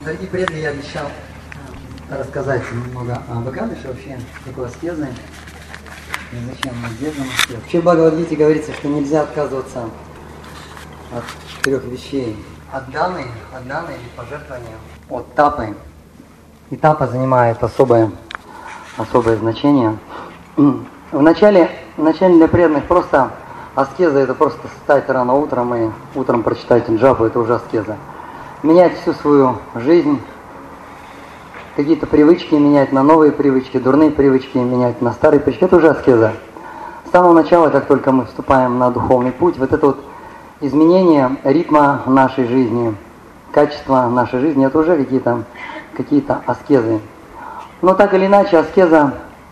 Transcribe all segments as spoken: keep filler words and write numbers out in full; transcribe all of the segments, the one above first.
Дорогие преданные, я обещал рассказать немного об Экадыше, вообще такой аскезы. И зачем мы держим аскезу. Вообще в Бхагавад-гите говорится, что нельзя отказываться от трех вещей. От даны, от даны или пожертвования, от тапы. И тапа занимает особое, особое значение. В начале, в начале для преданных просто аскеза — это просто встать рано утром и утром прочитать джапу, это уже аскеза. Менять всю свою жизнь, какие-то привычки менять на новые привычки, дурные привычки менять на старые привычки, это уже аскеза. С самого начала, как только мы вступаем на духовный путь, вот это вот изменение ритма нашей жизни, качества нашей жизни, это уже какие-то какие-то аскезы. Но так или иначе, аскеза,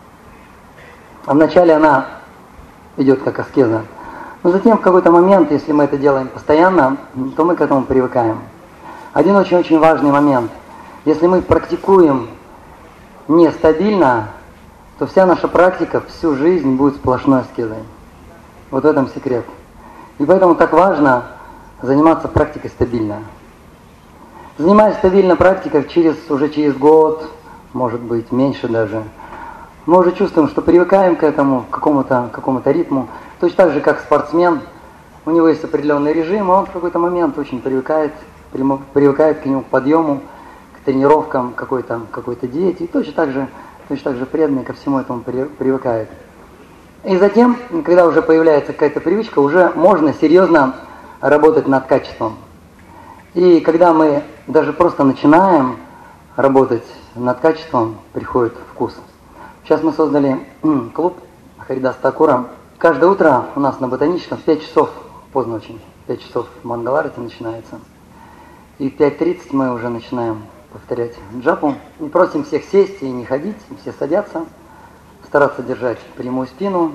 вначале она идет как аскеза. Но затем в какой-то момент, если мы это делаем постоянно, то мы к этому привыкаем. Один очень-очень важный момент. Если мы практикуем нестабильно, то вся наша практика всю жизнь будет сплошной аскезой. Вот в этом секрет. И поэтому так важно заниматься практикой стабильно. Занимаясь стабильно практикой, через, уже через год, может быть, меньше даже, мы уже чувствуем, что привыкаем к этому, к какому-то, какому-то ритму. Точно так же, как спортсмен, у него есть определенный режим, и он в какой-то момент очень привыкает, привыкает к нему, к подъему, к тренировкам, к какой-то, какой-то диете. И точно так же, точно так же преданный ко всему этому привыкает. И затем, когда уже появляется какая-то привычка, уже можно серьезно работать над качеством. И когда мы даже просто начинаем работать над качеством, приходит вкус. Сейчас мы создали клуб Харидас Такура. Каждое утро у нас на Ботаническом в пять часов, поздно очень, в пять часов Мангаларати начинается. И в пять тридцать мы уже начинаем повторять джапу. И просим всех сесть и не ходить, все садятся, стараться держать прямую спину,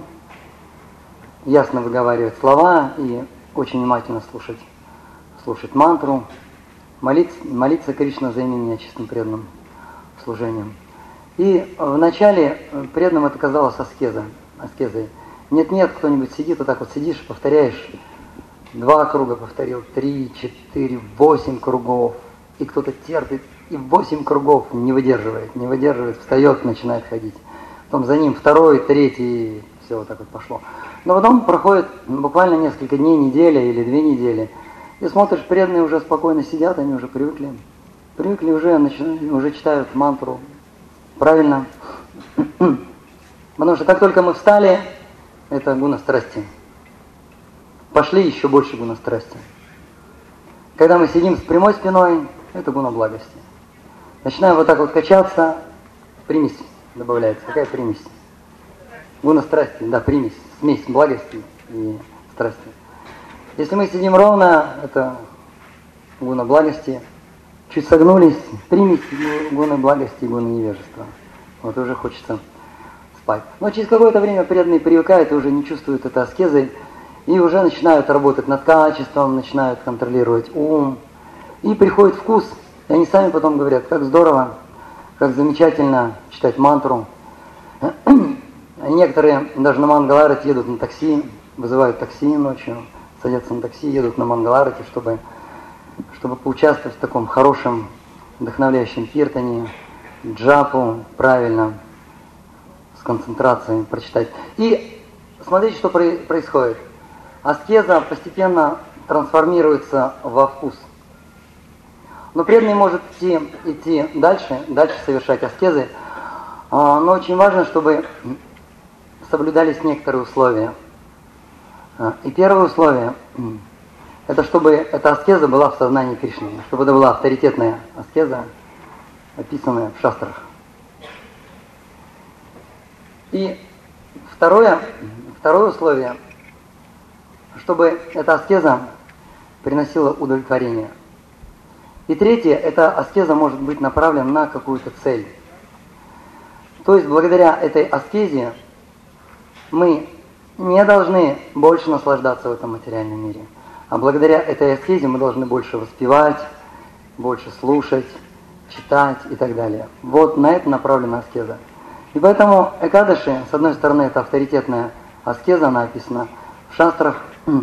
ясно выговаривать слова и очень внимательно слушать, слушать мантру, молиться, молиться Кришна, займи меня чистым преданным служением. И вначале преданным это казалось аскеза, аскезой. Нет-нет, кто-нибудь сидит, вот так вот сидишь, повторяешь, два круга повторил, три, четыре, восемь кругов, и кто-то терпит, и восемь кругов не выдерживает, не выдерживает, встает, начинает ходить. Потом за ним второй, третий, все вот так вот пошло. Но потом проходит буквально несколько дней, неделя или две недели, и смотришь, преданные уже спокойно сидят, они уже привыкли, привыкли уже, начинают, уже читают мантру правильно. Потому что как только мы встали, это гуна страсти. Пошли еще больше гуна страсти. Когда мы сидим с прямой спиной, это гуна благости. Начинаем вот так вот качаться, примесь добавляется. Какая примесь? Гуна страсти, да, примесь, смесь благости и страсти. Если мы сидим ровно, это гуна благости. Чуть согнулись, примесь гуна благости и гуна невежества. Вот уже хочется спать. Но через какое-то время преданные привыкают и уже не чувствуют это аскезой, и уже начинают работать над качеством, начинают контролировать ум, и приходит вкус, и они сами потом говорят, как здорово, как замечательно читать мантру. Некоторые даже на Мангаларати едут на такси, вызывают такси ночью, садятся на такси, едут на Мангаларати, чтобы, чтобы поучаствовать в таком хорошем, вдохновляющем киртане, джапу правильно, с концентрацией прочитать. И смотрите, что происходит. Аскеза постепенно трансформируется во вкус. Но преданный может идти, идти дальше, дальше совершать аскезы, но очень важно, чтобы соблюдались некоторые условия. И первое условие – это чтобы эта аскеза была в сознании Кришны, чтобы это была авторитетная аскеза, описанная в шастрах. И второе, второе условие, чтобы эта аскеза приносила удовлетворение. И третье, эта аскеза может быть направлена на какую-то цель. То есть благодаря этой аскезе мы не должны больше наслаждаться в этом материальном мире, а благодаря этой аскезе мы должны больше воспевать, больше слушать, читать и так далее. Вот на это направлена аскеза. И поэтому Экадаши, с одной стороны, это авторитетная аскеза, она описана в шастрах.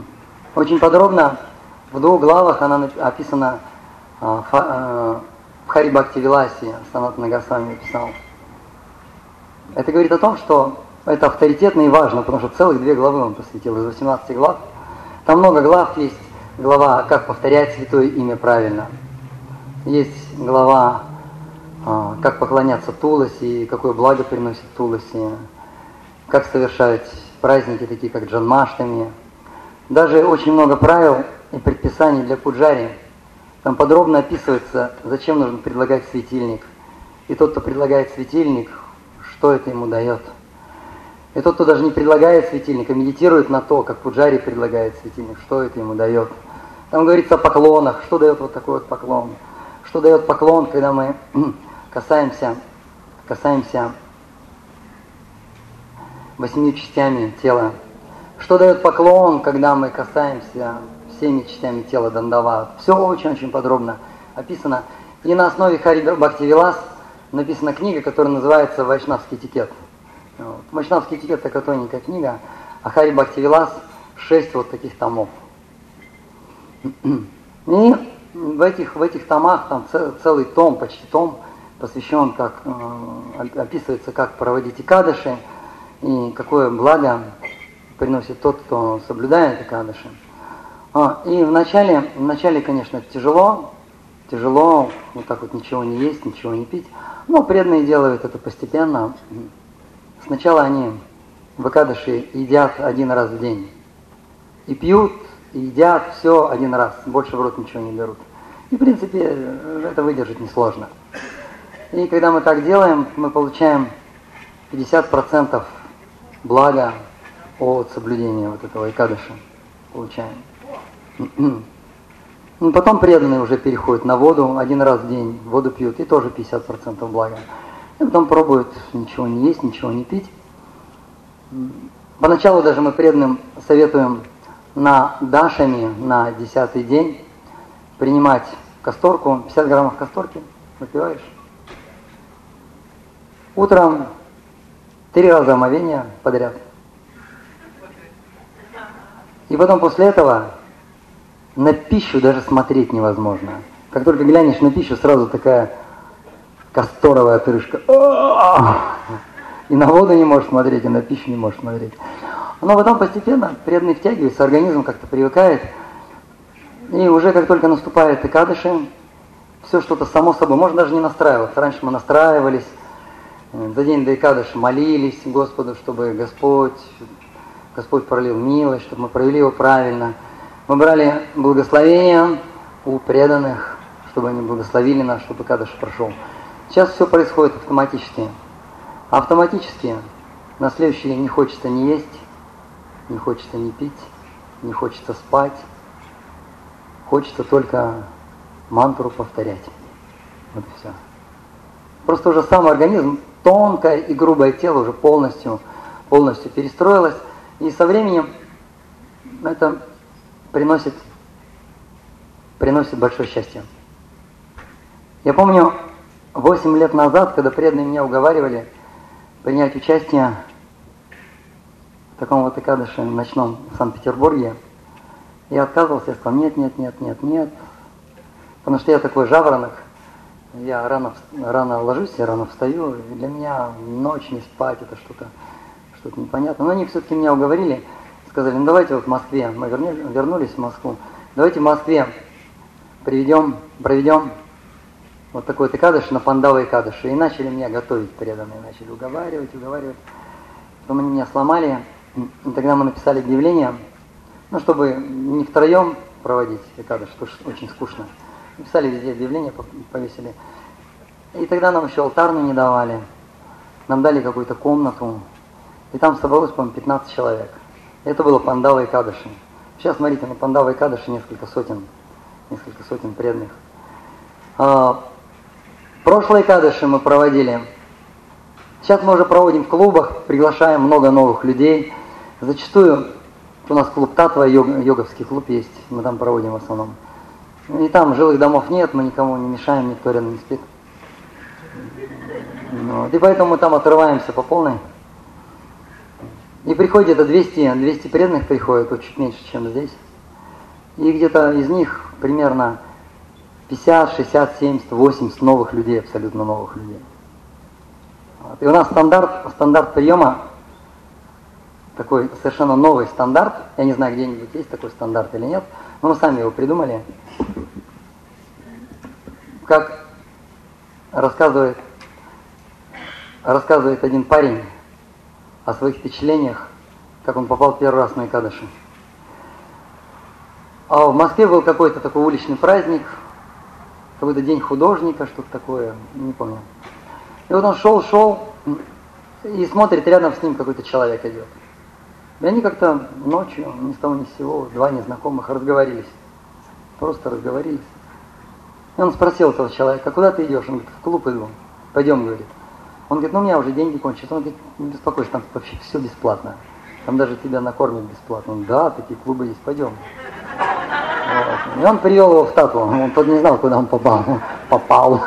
Очень подробно, в двух главах она описана в Хари Бхакти Виласе Санатана Госвами писал. Это говорит о том, что это авторитетно и важно, потому что целых две главы он посвятил из восемнадцати глав. Там много глав есть. Глава «Как повторять святое имя правильно». Есть глава «Как поклоняться Туласи», какое благо приносит Туласи, как совершать праздники, такие как Джанмаштами. Даже очень много правил и предписаний для пуджари. Там подробно описывается, зачем нужно предлагать светильник. И тот, кто предлагает светильник, что это ему дает. И тот, кто даже не предлагает светильник, а медитирует на то, как пуджари предлагает светильник, что это ему дает. Там говорится о поклонах, что дает вот такой вот поклон. Что дает поклон, когда мы касаемся, касаемся восьми частями тела. Что дает поклон, когда мы касаемся всеми частями тела дандават. Все очень-очень подробно описано. И на основе Хари Бхакти Вилас написана книга, которая называется «Вайшнавский этикет». Вот. Вайшнавский этикет – такая тоненькая книга, а Хари Бхакти Вилас – шесть вот таких томов. И в этих, в этих томах там целый том, почти том, посвящен, как э, описывается, как проводить икадыши и какое благо приносит тот, кто соблюдает икадыши. А, и вначале, вначале, конечно, тяжело, тяжело, вот так вот ничего не есть, ничего не пить, но преданные делают это постепенно. Сначала они в икадыши едят один раз в день. И пьют, и едят все один раз, больше в рот ничего не берут. И, в принципе, это выдержать несложно. И когда мы так делаем, мы получаем пятьдесят процентов блага от соблюдения вот этого икадыша. Получаем. И потом преданные уже переходят на воду, один раз в день воду пьют, и тоже пятьдесят процентов блага. И потом пробуют ничего не есть, ничего не пить. Поначалу даже мы преданным советуем на дашами на десятый день принимать касторку, пятьдесят граммов касторки, выпиваешь. Утром три раза омовения подряд. И потом после этого на пищу даже смотреть невозможно. Как только глянешь на пищу, сразу такая касторовая отрыжка. И на воду не можешь смотреть, и на пищу не можешь смотреть. Но потом постепенно преданный втягивается, организм как-то привыкает. И уже как только наступает икадыши, все что-то само собой, можно даже не настраиваться. Раньше мы настраивались, за день до икадыши молились Господу, чтобы Господь, Господь пролил милость, чтобы мы провели его правильно. Мы брали благословения у преданных, чтобы они благословили нас, чтобы икадыш прошел. Сейчас все происходит автоматически. Автоматически на следующий день не хочется ни есть, не хочется ни пить, не хочется спать. Хочется только мантру повторять. Вот и все. Просто уже сам организм, тонкое и грубое тело уже полностью, полностью перестроилось. И со временем это приносит, приносит большое счастье. Я помню, восемь лет назад, когда преданные меня уговаривали принять участие в таком вот икадыше ночном в Санкт-Петербурге, я отказывался, я сказал, нет, нет, нет, нет, нет. Потому что я такой жаворонок, я рано, рано ложусь, я рано встаю, и для меня ночь не спать, это что-то что-то непонятное. Но они все-таки меня уговорили, сказали, ну давайте вот в Москве, мы вернулись, вернулись в Москву, давайте в Москве приведем, проведем вот такой вот икадыш на Пандава икадыши. И начали меня готовить преданные, начали уговаривать, уговаривать. Потом они меня сломали, и тогда мы написали объявление, ну, чтобы не втроем проводить икадыш, потому что очень скучно. Написали везде объявление, повесили. И тогда нам еще алтарную не давали. Нам дали какую-то комнату. И там собралось, по-моему, пятнадцать человек. И это было Пандава икадыши. Сейчас, смотрите, на Пандава икадыши несколько сотен, несколько сотен преданных. А, прошлые икадыши мы проводили. Сейчас мы уже проводим в клубах, приглашаем много новых людей. Зачастую у нас клуб Татва, йог, йоговский клуб есть, мы там проводим в основном. И там жилых домов нет, мы никому не мешаем, никто рядом не спит. Вот. И поэтому мы там отрываемся по полной. И приходит где-то двести, двести преданных приходит, вот чуть меньше, чем здесь. И где-то из них примерно пятьдесят, шестьдесят, семьдесят, восемьдесят новых людей, абсолютно новых людей. Вот. И у нас стандарт, стандарт приема, такой совершенно новый стандарт, я не знаю, где-нибудь есть такой стандарт или нет, но мы сами его придумали. Как рассказывает, рассказывает один парень о своих впечатлениях, как он попал первый раз на Экадаши. А в Москве был какой-то такой уличный праздник, какой-то день художника, что-то такое, не помню. И вот он шел, шел, и смотрит, рядом с ним какой-то человек идет. И они как-то ночью, ни с того ни с сего, два незнакомых, разговорились. Просто разговорились. И он спросил этого человека: куда ты идешь? Он говорит: в клуб иду. Пойдем, говорит. Он говорит: ну у меня уже деньги кончились. Он говорит: не беспокойся, там вообще все бесплатно. Там даже тебя накормят бесплатно. Он: да, такие клубы есть, пойдем. Вот. И он привел его в Тату. Он тот не знал, куда он попал. Попал.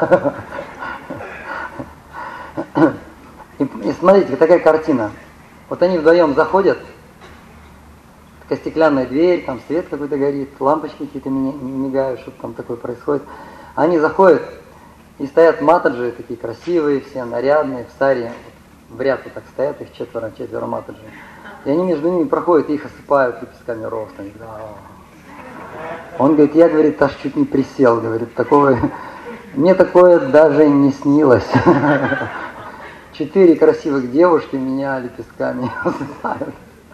И, и смотрите, такая картина. Вот они вдвоем заходят, такая стеклянная дверь, там свет какой-то горит, лампочки какие-то мигают, что-то там такое происходит. Они заходят, и стоят матаджи, такие красивые, все нарядные, в саре, в ряд вот так стоят, их четверо, четверо матаджи. И они между ними проходят, и их осыпают лепестками роз. Они, да. Он говорит: я, говорит, аж чуть не присел, говорит, такого, мне такое даже не снилось. Четыре красивых девушки меня лепестками осыпают.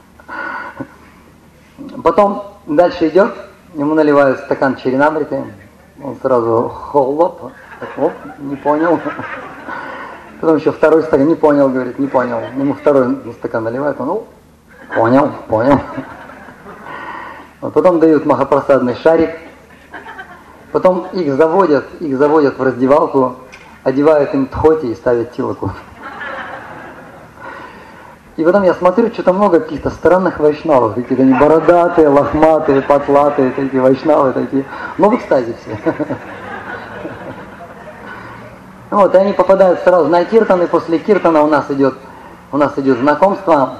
Потом дальше идет, ему наливают стакан черенамриты, он сразу холоп, оп, не понял. Потом еще второй стакан, не понял, говорит, не понял. Ему второй стакан наливают, он, ну, понял, понял. Вот потом дают махапрасадный шарик, потом их заводят, их заводят в раздевалку, одевают им тхоти и ставят тилоку. И потом я смотрю, что-то много каких-то странных вайшнавов, какие-то они бородатые, лохматые, потлатые, такие вайшнавы такие, но в экстазе все. Вот, и они попадают сразу на киртан, и после киртана у нас идет, у нас идет знакомство.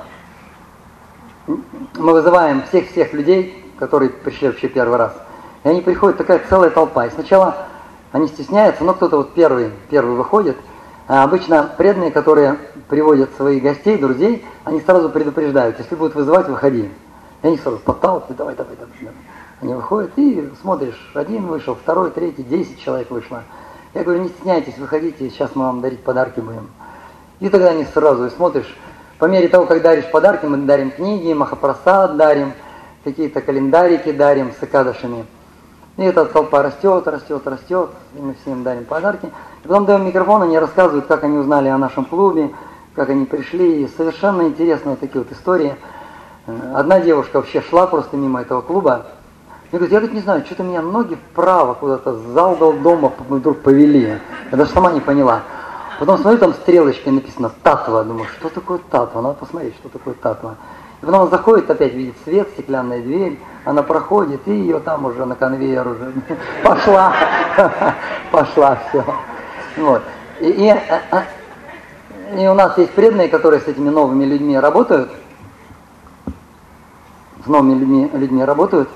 Мы вызываем всех-всех людей, которые пришли вообще первый раз. И они приходят, такая целая толпа. И сначала они стесняются, но кто-то вот первый, первый выходит. А обычно преданные, которые приводят своих гостей, друзей, они сразу предупреждают: если будут вызывать, выходи. И они сразу подталкивают: давай, давай, давай. Они выходят, и смотришь, один вышел, второй, третий, десять человек вышло. Я говорю: не стесняйтесь, выходите, сейчас мы вам дарить подарки будем. И тогда они сразу, и смотришь, по мере того, как даришь подарки, мы дарим книги, махапрасад дарим, какие-то календарики дарим с экадашами. И эта толпа растет, растет, растет, и мы всем дарим подарки. И потом даем микрофон, они рассказывают, как они узнали о нашем клубе, как они пришли. И совершенно интересные такие вот истории. Одна девушка вообще шла просто мимо этого клуба. И говорит: я говорит, не знаю, что-то меня ноги вправо куда-то за угол дома вдруг повели. Я даже сама не поняла. Потом смотрю, там стрелочкой написано «Татва». Думаю, что такое татва? Надо посмотреть, что такое татва. И потом она заходит, опять видит свет, стеклянная дверь, она проходит, и ее там уже на конвейер уже пошла, пошла все. Вот. И, и, и у нас есть преданные, которые с этими новыми людьми работают, с новыми людьми, людьми работают,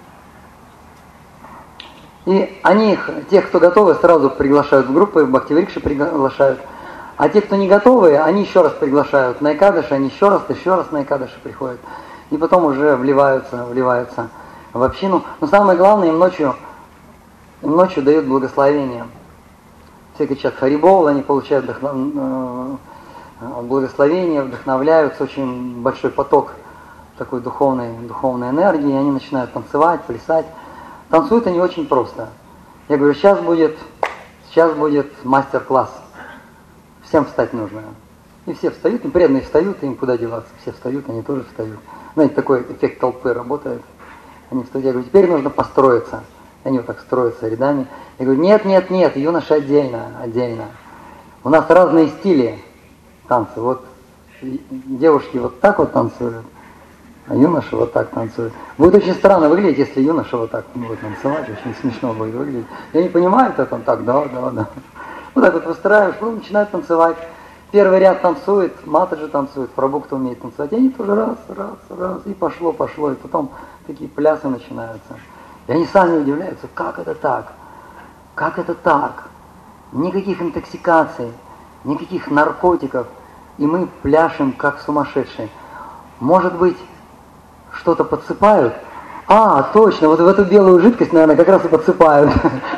и они их, тех, кто готовы, сразу приглашают в группы, в Бхактиврикши приглашают. А те, кто не готовы, они еще раз приглашают на Экадаши, они еще раз, еще раз на Экадаши приходят. И потом уже вливаются, вливаются в общину. Но самое главное, им ночью, им ночью дают благословение. Все кричат Харибол, они получают вдохнов... благословение, вдохновляются, очень большой поток такой духовной, духовной энергии, и они начинают танцевать, плясать. Танцуют они очень просто. Я говорю: сейчас будет, сейчас будет мастер-класс. Всем встать нужно. И все встают, и преданные встают, и им куда деваться. Все встают, они тоже встают. Знаете, такой эффект толпы работает. Они встают, я говорю: теперь нужно построиться. И они вот так строятся рядами. Я говорю: нет, нет, нет, юноши отдельно, отдельно. У нас разные стили танца. Вот девушки вот так вот танцуют, а юноши вот так танцуют. Будет очень странно выглядеть, если юноша вот так будет танцевать, очень смешно будет выглядеть. Я не понимаю, как он так, да, да, да. Вот так вот выстраиваешь, потом начинают танцевать. Первый ряд танцует, матаджи танцует, прабхукта умеет танцевать. И они тоже раз, раз, раз, и пошло, пошло. И потом такие плясы начинаются. И они сами удивляются, как это так? как это так? Никаких интоксикаций, никаких наркотиков, и мы пляшем как сумасшедшие. Может быть, что-то подсыпают? А, точно, вот в эту белую жидкость, наверное, как раз и подсыпают.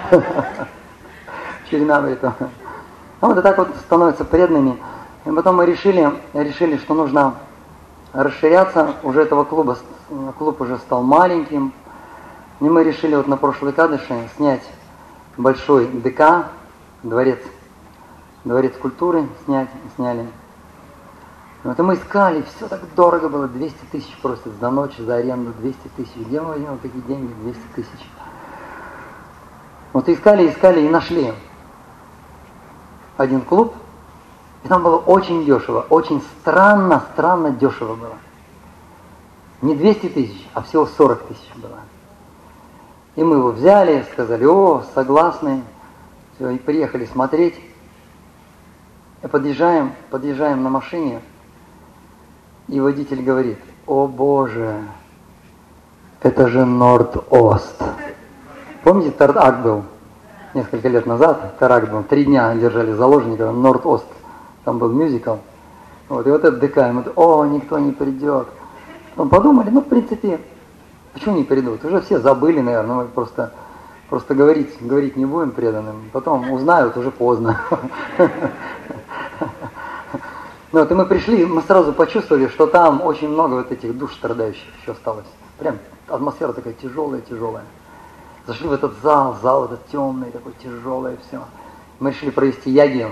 Черенабриту. Вот и так вот становятся преданными. И потом мы решили, решили, что нужно расширяться. Уже этого клуба, клуб уже стал маленьким. И мы решили вот на прошлой Экадыши снять большой ДК, дворец, дворец культуры снять, сняли. Вот и мы искали, все так дорого было, двести тысяч просят за ночь, за аренду, двести тысяч. Где мы возьмем такие деньги, двести тысяч? Вот искали, искали и нашли один клуб, и там было очень дешево, очень странно, странно дешево было. Не двести тысяч, а всего сорок тысяч было. И мы его взяли, сказали, о, согласны, все, и приехали смотреть. И подъезжаем, подъезжаем на машине, и водитель говорит, о боже, это же Норд-Ост. Помните, Тарак был несколько лет назад, Тарак был, три дня держали заложников, Норд-Ост, там был мюзикл. Вот, и вот этот ДК, и мы, о, никто не придет. Потом подумали, ну, в принципе, почему не придут? Уже все забыли, наверное, мы просто, просто говорить, говорить не будем преданным. Потом узнают, уже поздно. Ну вот, и мы пришли, мы сразу почувствовали, что там очень много вот этих душ страдающих еще осталось. Прям атмосфера такая тяжелая, тяжелая. Зашли в этот зал, зал этот темный, такой тяжелый, все. Мы решили провести ягью.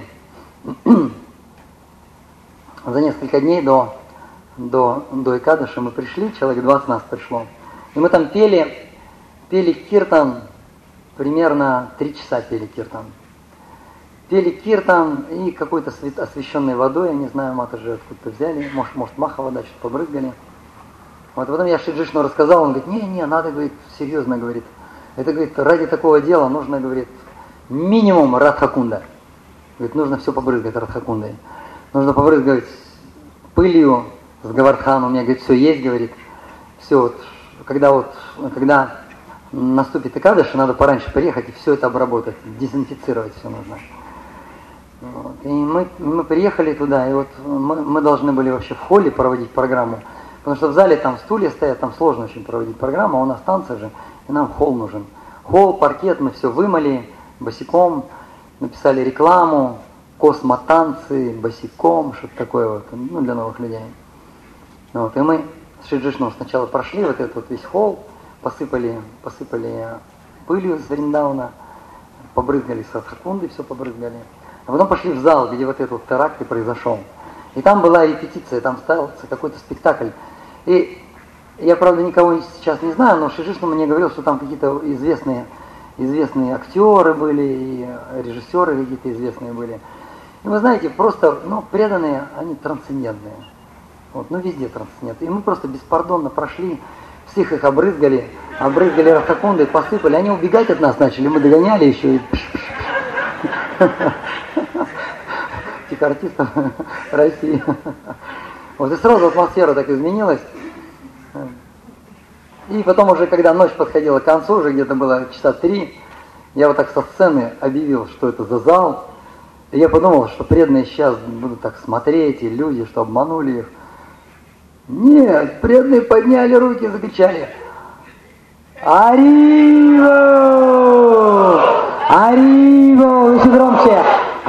За несколько дней до, до, до Экадыши мы пришли, человек двадцать нас пришло. И мы там пели, пели киртан, примерно три часа пели киртан. Пели киртан и какой-то освященной водой, я не знаю, матаджи откуда-то взяли, может, может маха вода, что-то побрызгали. Вот потом я Шри Джишну рассказал, он говорит, не-не, надо, говорит, серьезно, говорит. Это, говорит, ради такого дела нужно, говорит, минимум радхакунда. Говорит, нужно все побрызгать радхакундой. Нужно побрызгать пылью с Гавардхан, у меня, говорит, все есть, говорит. Все, вот, когда вот, когда наступит Экадыши, надо пораньше приехать и все это обработать, дезинфицировать все нужно. Вот. И мы, мы приехали туда, и вот мы, мы должны были вообще в холле проводить программу, потому что в зале там стулья стоят, там сложно очень проводить программу, а у нас танцы же, и нам холл нужен. Холл, паркет, мы все вымыли босиком, написали рекламу, космотанцы, босиком, что-то такое вот, ну, для новых людей. Вот. И мы с Шри Джишну сначала прошли вот этот вот весь холл, посыпали, посыпали пылью из Вриндауна, побрызгали с радхакунды, все побрызгали. А потом пошли в зал, где вот этот вот теракт и произошел. И там была репетиция, там ставился какой-то спектакль. И я, правда, никого сейчас не знаю, но Шри Джишну мне говорил, что там какие-то известные, известные актеры были, и режиссеры какие-то известные были. И вы знаете, просто, ну, преданные, они трансцендентные. Вот, ну, везде трансцендентные. И мы просто беспардонно прошли, всех их обрызгали, обрызгали радхакундой, посыпали. Они убегать от нас начали, мы догоняли еще и... Типа артистов России. Вот и сразу атмосфера так изменилась. И потом уже, когда ночь подходила к концу, уже где-то было часа три, я вот так со сцены объявил, что это за зал. И я подумал, что преданные сейчас будут так смотреть, и люди, что обманули их. Нет, преданные подняли руки и закричали: «Арива! Арива!» Еще громче!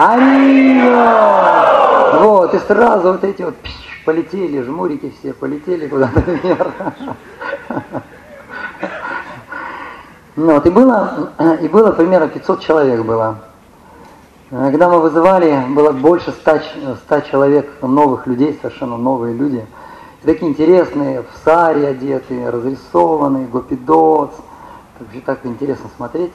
«Арива!» Вот, и сразу вот эти вот пш, полетели, жмурики все полетели куда-то вверх. Ну вот, и было, и было примерно пятьсот человек было. Когда мы вызывали, было больше ста, ста человек, новых людей, совершенно новые люди. И такие интересные, в саре одетые, разрисованные, гопидоц. Так, так интересно смотреть.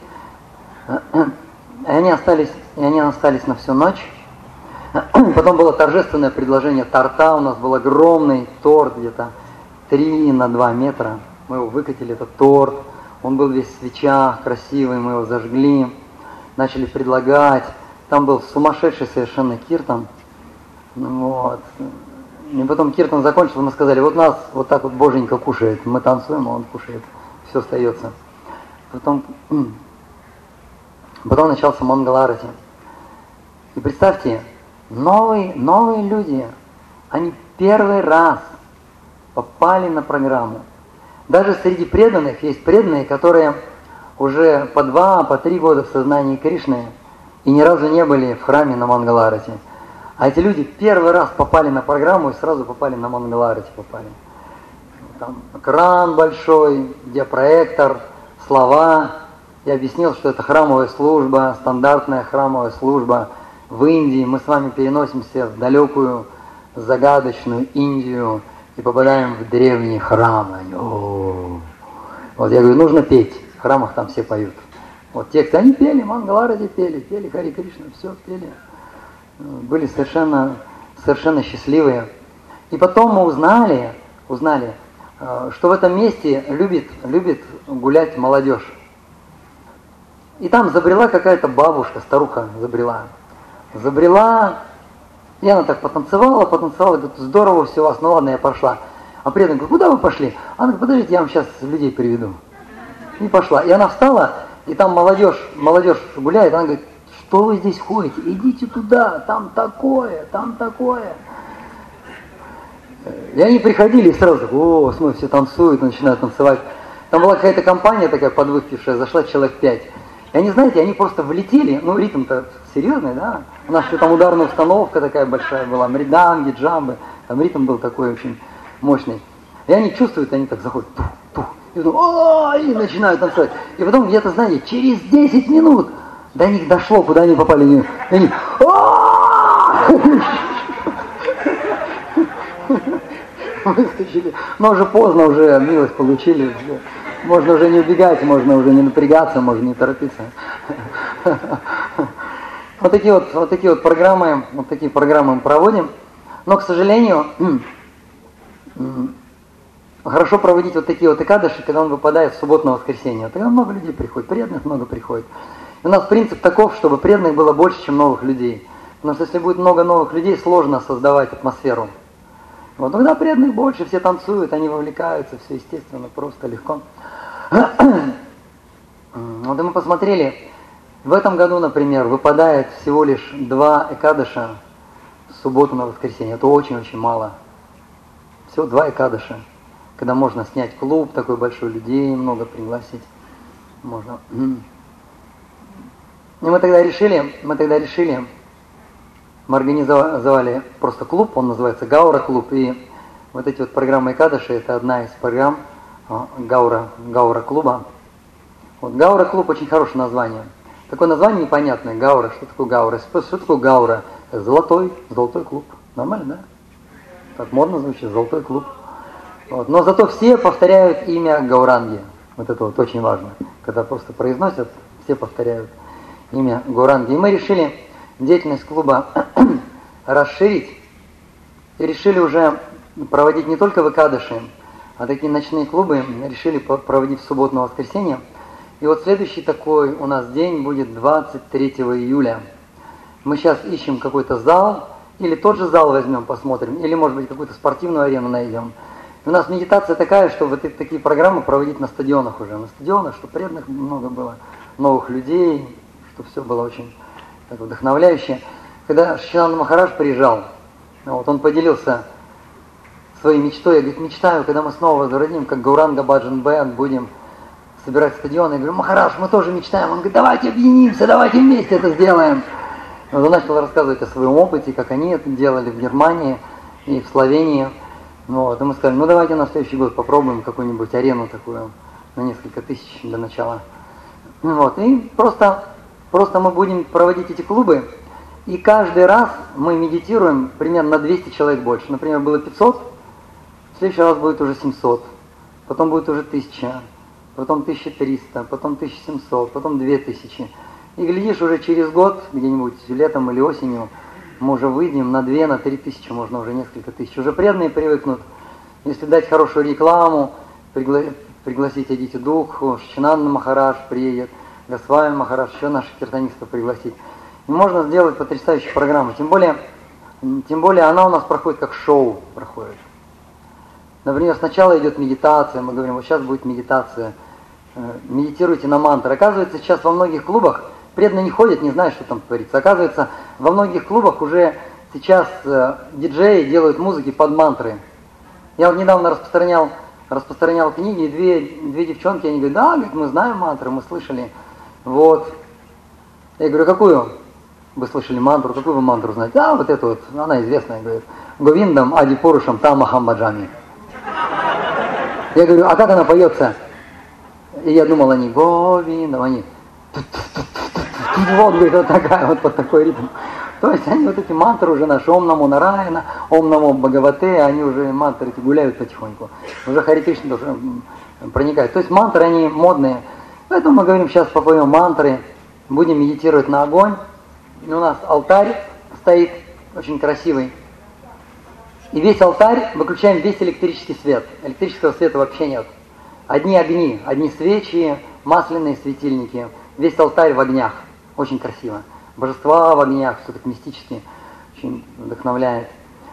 И они остались, и они остались на всю ночь. Потом было торжественное предложение торта. У нас был огромный торт, где-то три на два метра. Мы его выкатили, этот торт. Он был весь в свечах, красивый, мы его зажгли. Начали предлагать. Там был сумасшедший совершенно киртан. Вот. И потом киртан закончился, мы сказали, вот нас вот так вот боженька кушает. Мы танцуем, а он кушает. Все остается. Потом, Потом начался Мангаларати. И представьте, новые, новые люди, они первый раз попали на программу. Даже среди преданных есть преданные, которые уже по два, по три года в сознании Кришны и ни разу не были в храме на Мангаларати. А эти люди первый раз попали на программу и сразу попали на Мангаларати попали. Там экран большой, где проектор, слова. Я объяснил, что это храмовая служба, стандартная храмовая служба в Индии. Мы с вами переносимся в далекую, загадочную Индию и попадаем в древние храмы. О-о-о. Вот я говорю, нужно петь. В храмах там все поют. Вот тексты, они пели, Мангаларади пели, пели Хари Кришна, все пели. Были совершенно, совершенно счастливые. И потом мы узнали, узнали, что в этом месте любит, любит гулять молодежь. И там забрела какая-то бабушка, старуха забрела. Забрела, и она так потанцевала, потанцевала, говорит, здорово все у вас, ну ладно, я пошла. А преданный говорит, куда вы пошли? Она говорит, подождите, я вам сейчас людей приведу. И пошла. И она встала, и там молодежь, молодежь гуляет, она говорит, что вы здесь ходите? Идите туда, там такое, там такое. И они приходили и сразу, о, смотри, все танцуют, начинают танцевать. Там была какая-то компания такая подвыпившая, зашла человек пять. И они, знаете, они просто влетели, ну ритм-то серьезный, да? У нас еще там ударная установка такая большая была, мриданги, джамбы, там ритм был такой очень мощный. И они чувствуют, они так заходят, тух, тух, и, потом, о, и начинают танцевать. И потом где-то, знаете, через десять минут до них дошло, куда они попали. И они, выскочили. Но уже поздно, уже милость получили. Можно уже не убегать, можно уже не напрягаться, можно не торопиться. Вот такие вот, вот такие вот программы, вот такие программы мы проводим. Но, к сожалению, хорошо проводить вот такие вот экадыши, когда он выпадает в субботу на воскресенье. Тогда много людей приходит, преданных много приходит. И у нас принцип таков, чтобы преданных было больше, чем новых людей. Потому что если будет много новых людей, сложно создавать атмосферу. Вот тогда преданных больше, все танцуют, они вовлекаются, все естественно, просто легко. Вот и мы посмотрели, в этом году, например, выпадает всего лишь два экадыша в субботу на воскресенье. Это очень-очень мало. Всего два экадыша. Когда можно снять клуб, такой большой, людей много пригласить. Можно. И мы тогда решили, мы тогда решили, мы организовали просто клуб, он называется Гаура клуб, и вот эти вот программы экадыши, это одна из программ Гаура, Гаура клуба. Вот Гаура клуб очень хорошее название. Такое название непонятное, Гаура, что такое Гаура? Что такое Гаура? Золотой, золотой клуб. Нормально, да? Так модно звучит, золотой клуб. Вот. Но зато все повторяют имя Гауранги. Вот это вот очень важно. Когда просто произносят, все повторяют имя Гауранги. И мы решили деятельность клуба расширить. И решили уже проводить не только в экадыши, а такие ночные клубы решили проводить в субботу на воскресенье. И вот следующий такой у нас день будет двадцать третьего июля. Мы сейчас ищем какой-то зал, или тот же зал возьмем, посмотрим, или, может быть, какую-то спортивную арену найдем. И у нас медитация такая, что вот такие программы проводить на стадионах уже. На стадионах, чтобы преданных много было, новых людей, чтобы все было очень так вдохновляюще. Когда Шичананда Махарадж приезжал, вот он поделился своей мечтой. Я, говорит, мечтаю, когда мы снова возродим, как Гауранга Баджан Бэнд, будем собирать стадионы. Я говорю, Махарадж, мы тоже мечтаем. Он говорит, давайте объединимся, давайте вместе это сделаем. Вот он начал рассказывать о своем опыте, как они это делали в Германии и в Словении. Вот. И мы сказали, ну давайте на следующий год попробуем какую-нибудь арену такую на несколько тысяч для начала. Вот. И просто, просто мы будем проводить эти клубы, и каждый раз мы медитируем примерно на двести человек больше. Например, было пятьсот, в следующий раз будет уже семьсот, потом будет уже тысяча, потом тысяча триста, потом тысяча семьсот, потом две тысячи. И глядишь, уже через год, где-нибудь летом или осенью, мы уже выйдем на две, на три тысячи, можно уже несколько тысяч. Уже преданные привыкнут. Если дать хорошую рекламу, пригла- пригласить Адити Дукху, Шичананда Махарадж приедет, Госвами Махарадж, еще наших киртанистов пригласить. И можно сделать потрясающую программу. Тем более, тем более она у нас проходит как шоу проходит. Например, сначала идет медитация, мы говорим, вот сейчас будет медитация, медитируйте на мантры. Оказывается, сейчас во многих клубах преданные не ходят, не знают, что там творится. Оказывается, во многих клубах уже сейчас э, диджеи делают музыки под мантры. Я вот недавно распространял, распространял книги, и две, две девчонки, они говорят, да, говорит, мы знаем мантры, мы слышали. Вот. Я говорю, какую вы слышали мантру, какую вы мантру знаете? Да, вот эту вот, она известная, говорит. Говиндам Ади Пурушам Тамахам Баджами. Я говорю, а как она поется? И я думал, они Говиндам, они вот, говорит, вот такая, вот под такой ритм. То есть они вот эти мантры уже наши, Ом Намо Нараяна, Ом Намо Бхагавате, они уже мантры эти гуляют потихоньку. Уже Хари Кришна тоже проникает. То есть мантры, они модные. Поэтому мы говорим, сейчас попоем мантры, будем медитировать на огонь. И у нас алтарь стоит, очень красивый. И весь алтарь, выключаем весь электрический свет. Электрического света вообще нет. Одни огни, одни свечи, масляные светильники. Весь алтарь в огнях. Очень красиво. Божества в огнях, все так мистически, очень вдохновляет.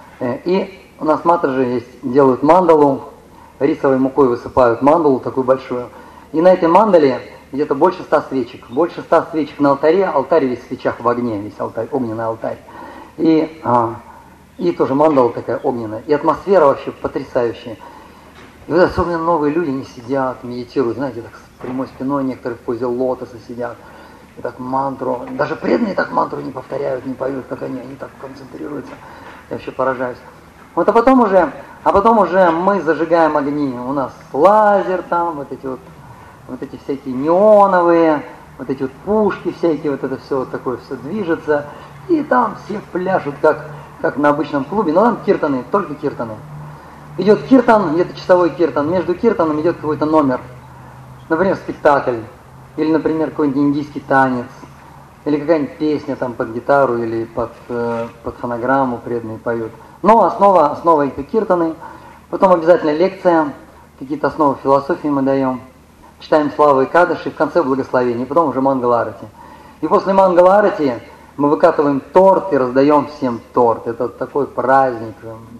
И у нас матраджи есть, делают мандалу, рисовой мукой высыпают мандалу такую большую. И на этой мандале где-то больше ста свечек. Больше ста свечек на алтаре, алтарь весь в свечах в огне, весь алтарь, огненный алтарь. И, а, и тоже мандала такая огненная. И атмосфера вообще потрясающая. И вот особенно новые люди не сидят, медитируют, знаете, так с прямой спиной, некоторые в позе лотоса сидят. И так мантру, даже преданные так мантру не повторяют, не поют, как они, они так концентрируются. Я вообще поражаюсь. Вот, а потом уже, а потом уже мы зажигаем огни. У нас лазер там, вот эти вот, вот эти всякие неоновые, вот эти вот пушки всякие, вот это все вот такое все движется. И там все пляшут, как, как на обычном клубе. Но там киртаны, только киртаны. Идет киртан, где-то часовой киртан. Между киртаном идет какой-то номер. Например, спектакль. Или, например, какой-нибудь индийский танец, или какая-нибудь песня там под гитару, или под, э, под фонограмму преданные поют. Но основа, основа это киртаны, потом обязательно лекция, какие-то основы философии мы даем, читаем славы и кадыши, в конце благословение, потом уже мангала-арати. И после мангала-арати мы выкатываем торт и раздаем всем торт. Это вот такой праздник,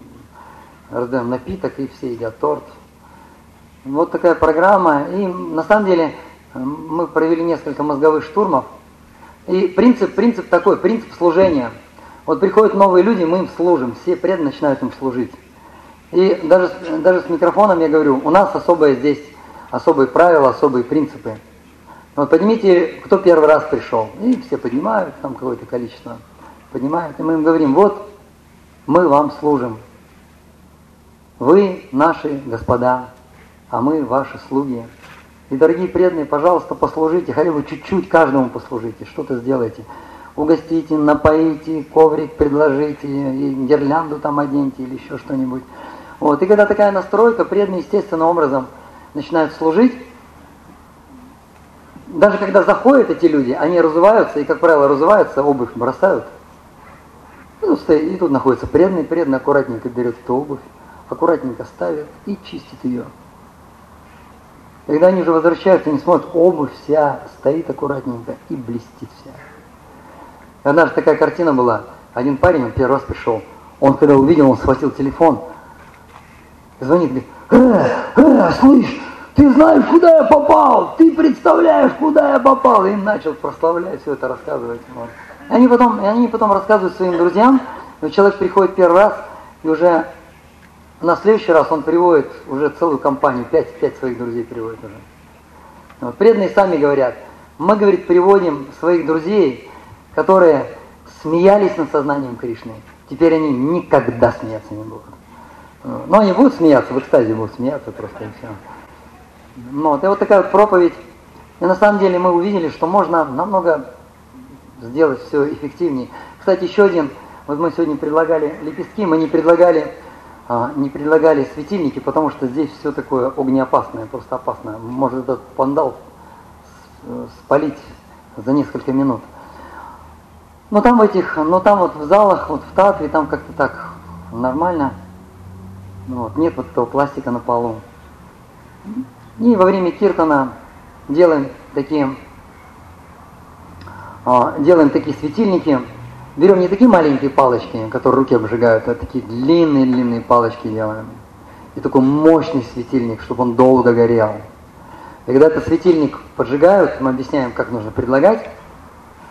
раздаем напиток и все едят торт. Вот такая программа, и на самом деле мы провели несколько мозговых штурмов. И принцип, принцип такой, принцип служения. Вот приходят новые люди, мы им служим, все преданные начинают им служить. И даже, даже с микрофоном я говорю, у нас особое здесь, особые правила, особые принципы. Вот поднимите, кто первый раз пришел. И все поднимают, там какое-то количество поднимают. И мы им говорим, вот мы вам служим. Вы наши господа, а мы ваши слуги. И, дорогие преданные, пожалуйста, послужите, хотя бы чуть-чуть каждому послужите, что-то сделайте. Угостите, напоите, коврик предложите, и гирлянду там оденьте или еще что-нибудь. Вот. И когда такая настройка, преданные естественным образом начинают служить. Даже когда заходят эти люди, они разуваются, и, как правило, разуваются, обувь бросают. И тут, стоит, и тут находится преданный, преданный аккуратненько берет эту обувь, аккуратненько ставит и чистит ее. Когда они уже возвращаются, они смотрят, обувь вся стоит аккуратненько и блестит вся. Однажды такая картина была. Один парень, он первый раз пришел. Он, когда увидел, он схватил телефон, звонит, говорит, э, э, слышь, ты знаешь, куда я попал? Ты представляешь, куда я попал? И начал прославлять, все это рассказывать. Вот. И они потом, и они потом рассказывают своим друзьям. И человек приходит первый раз, и уже на следующий раз он приводит уже целую компанию, пять, пять своих друзей приводит уже. Вот. Преданные сами говорят, мы, говорит, приводим своих друзей, которые смеялись над сознанием Кришны, теперь они никогда смеяться не будут. Но они будут смеяться, в экстазе будут смеяться просто и все. Вот. И вот такая вот проповедь. И на самом деле мы увидели, что можно намного сделать все эффективнее. Кстати, еще один, вот мы сегодня предлагали лепестки, мы не предлагали А, не предлагали светильники, потому что здесь все такое огнеопасное, просто опасное. Может этот пандал спалить за несколько минут. Но там в этих, но там вот в залах, вот в Татве, там как-то так нормально. Вот, нет вот этого пластика на полу. И во время киртана делаем такие, а, делаем такие светильники. Берем не такие маленькие палочки, которые руки обжигают, а такие длинные-длинные палочки делаем. И такой мощный светильник, чтобы он долго горел. И когда этот светильник поджигают, мы объясняем, как нужно предлагать.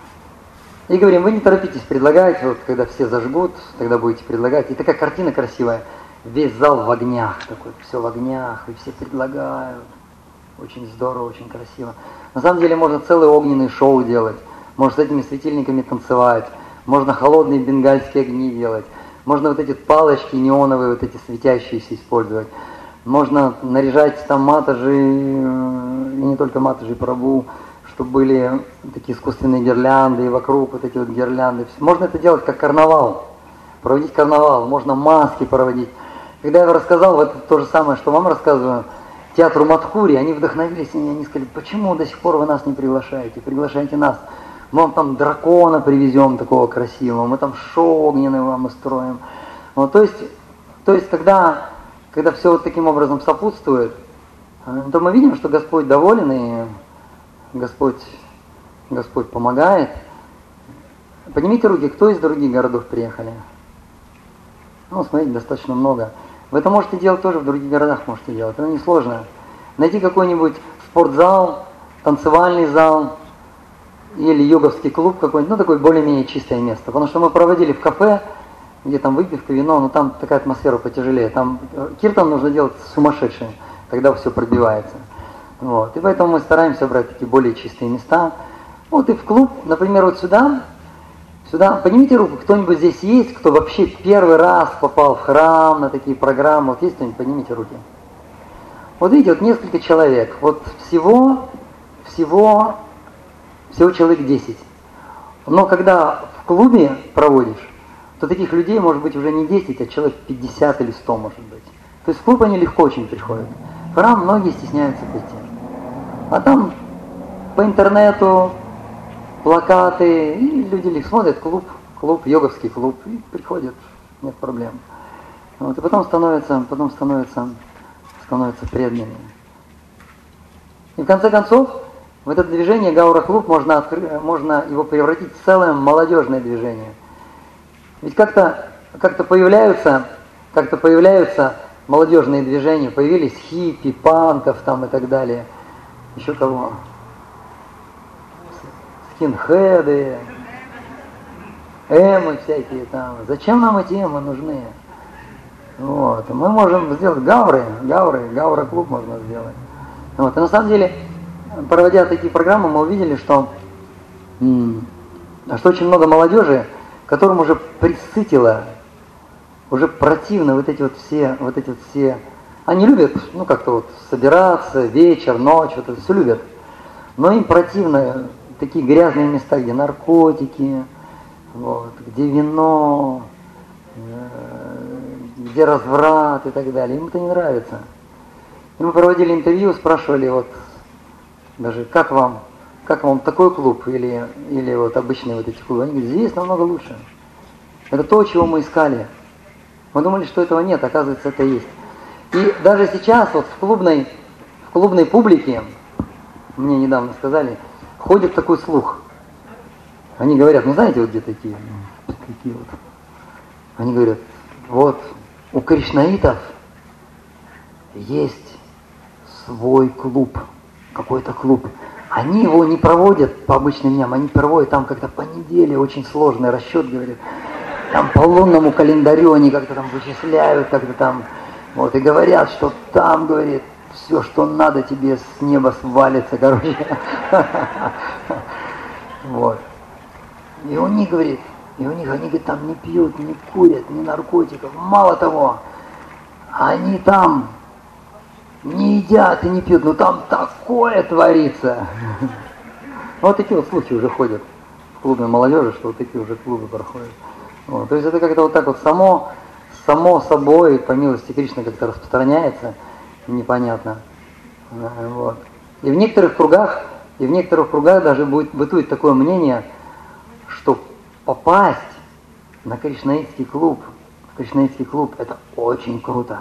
И говорим, вы не торопитесь предлагать, вот когда все зажгут, тогда будете предлагать. И такая картина красивая, весь зал в огнях, такой, все в огнях, и все предлагают. Очень здорово, очень красиво. На самом деле можно целое огненное шоу делать, можно с этими светильниками танцевать, можно холодные бенгальские огни делать, можно вот эти палочки неоновые, вот эти светящиеся использовать. Можно наряжать там матажи, и не только матажи, прабу, чтобы были такие искусственные гирлянды, и вокруг вот эти вот гирлянды. Можно это делать как карнавал, проводить карнавал, можно маски проводить. Когда я рассказал, вот это то же самое, что вам рассказываю, театру Мадхури, они вдохновились, и они сказали, почему до сих пор вы нас не приглашаете, приглашайте нас. Мы вам там дракона привезем такого красивого, мы там шоу огненное вам устроим. Вот, то есть, то есть когда, когда все вот таким образом сопутствует, то мы видим, что Господь доволен, и Господь, Господь помогает. Поднимите руки, кто из других городов приехали? Ну, смотрите, достаточно много. Вы это можете делать тоже в других городах, можете делать, это несложно. Найти какой-нибудь спортзал, танцевальный зал или йоговский клуб какой-нибудь, ну, такое более-менее чистое место. Потому что мы проводили в кафе, где там выпивка, вино, но там такая атмосфера потяжелее. Там киртан нужно делать сумасшедший, тогда все пробивается. Вот. И поэтому мы стараемся брать такие более чистые места. Вот и в клуб, например, вот сюда, сюда, поднимите руку, кто-нибудь здесь есть, кто вообще первый раз попал в храм на такие программы, вот есть кто-нибудь, поднимите руки. Вот видите, вот несколько человек, вот всего, всего, всего человек десять. Но когда в клубе проводишь, то таких людей может быть уже не десять, а человек пятьдесят или сто может быть. То есть в клуб они легко очень приходят. В храм многие стесняются прийти. А там по интернету плакаты, и люди смотрят клуб, клуб, йоговский клуб, и приходят, нет проблем. Вот, и потом становятся, потом становятся, становятся преданными. И в конце концов, в это движение Гаура-клуб можно, откры... можно его превратить в целое молодежное движение. Ведь как-то, как-то появляются, как-то появляются молодежные движения, появились хиппи, панков там и так далее. Еще кого? Скинхеды, эмы всякие там. Зачем нам эти эмы нужны? Вот. Мы можем сделать гауры, гауры, гаура-клуб можно сделать. Вот. И на самом деле, проводя такие программы, мы увидели, что, что очень много молодежи, которым уже присытило, уже противно вот эти вот все, вот эти вот все. Они любят, ну как-то вот собираться, вечер, ночь, вот это все любят. Но им противно такие грязные места, где наркотики, вот, где вино, где разврат и так далее. Им это не нравится. И мы проводили интервью, спрашивали вот даже, как вам, как вам такой клуб или, или вот обычные вот эти клубы. Они говорят, здесь намного лучше. Это то, чего мы искали. Мы думали, что этого нет, оказывается, это есть. И даже сейчас вот в клубной, в клубной публике, мне недавно сказали, ходит такой слух. Они говорят, ну знаете, вот где такие, такие вот. Они говорят, вот у кришнаитов есть свой клуб, какой-то клуб. Они его не проводят по обычным дням, они проводят там как-то по неделе, очень сложный расчет, говорят. Там по лунному календарю они как-то там вычисляют, как-то там, вот, и говорят, что там, говорит, все, что надо, тебе с неба свалится, короче. Вот. И у них, говорит, и у них, они, говорит, там не пьют, не курят, ни наркотиков. Мало того, они там не едят и не пьют, но там такое творится. Вот такие вот случаи уже ходят в клубной молодежи, что вот такие уже клубы проходят. Вот. То есть это как-то вот так вот само, само собой, по милости Кришны, как-то распространяется, непонятно. Вот. И в некоторых кругах, и в некоторых кругах даже будет, бытует такое мнение, что попасть на кришнаитский клуб, в кришнаитский клуб, это очень круто.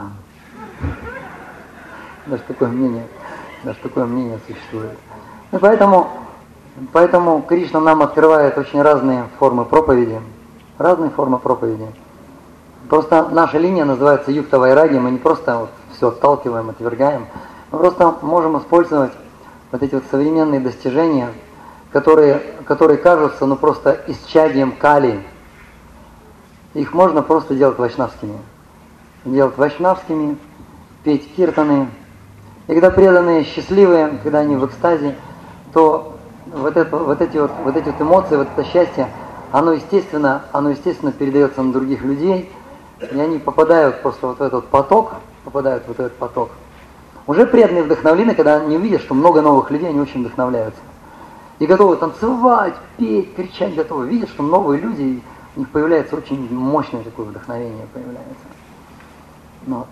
Даже такое мнение, даже такое мнение существует. И поэтому, поэтому Кришна нам открывает очень разные формы проповеди. Разные формы проповеди. Просто наша линия называется юкта вайраги, мы не просто вот все отталкиваем, отвергаем, мы просто можем использовать вот эти вот современные достижения, которые, которые кажутся ну просто исчадием кали. Их можно просто делать вайшнавскими. Делать вайшнавскими, петь киртаны. И когда преданные счастливые, когда они в экстазе, то вот, это, вот, эти, вот, вот эти вот эмоции, вот это счастье, оно естественно, оно естественно передается на других людей, и они попадают просто вот в этот поток, попадают в вот этот поток. Уже преданные вдохновлены, когда они увидят, что много новых людей, они очень вдохновляются. И готовы танцевать, петь, кричать, готовы. Видят, что новые люди, и у них появляется очень мощное такое вдохновение появляется. Вот.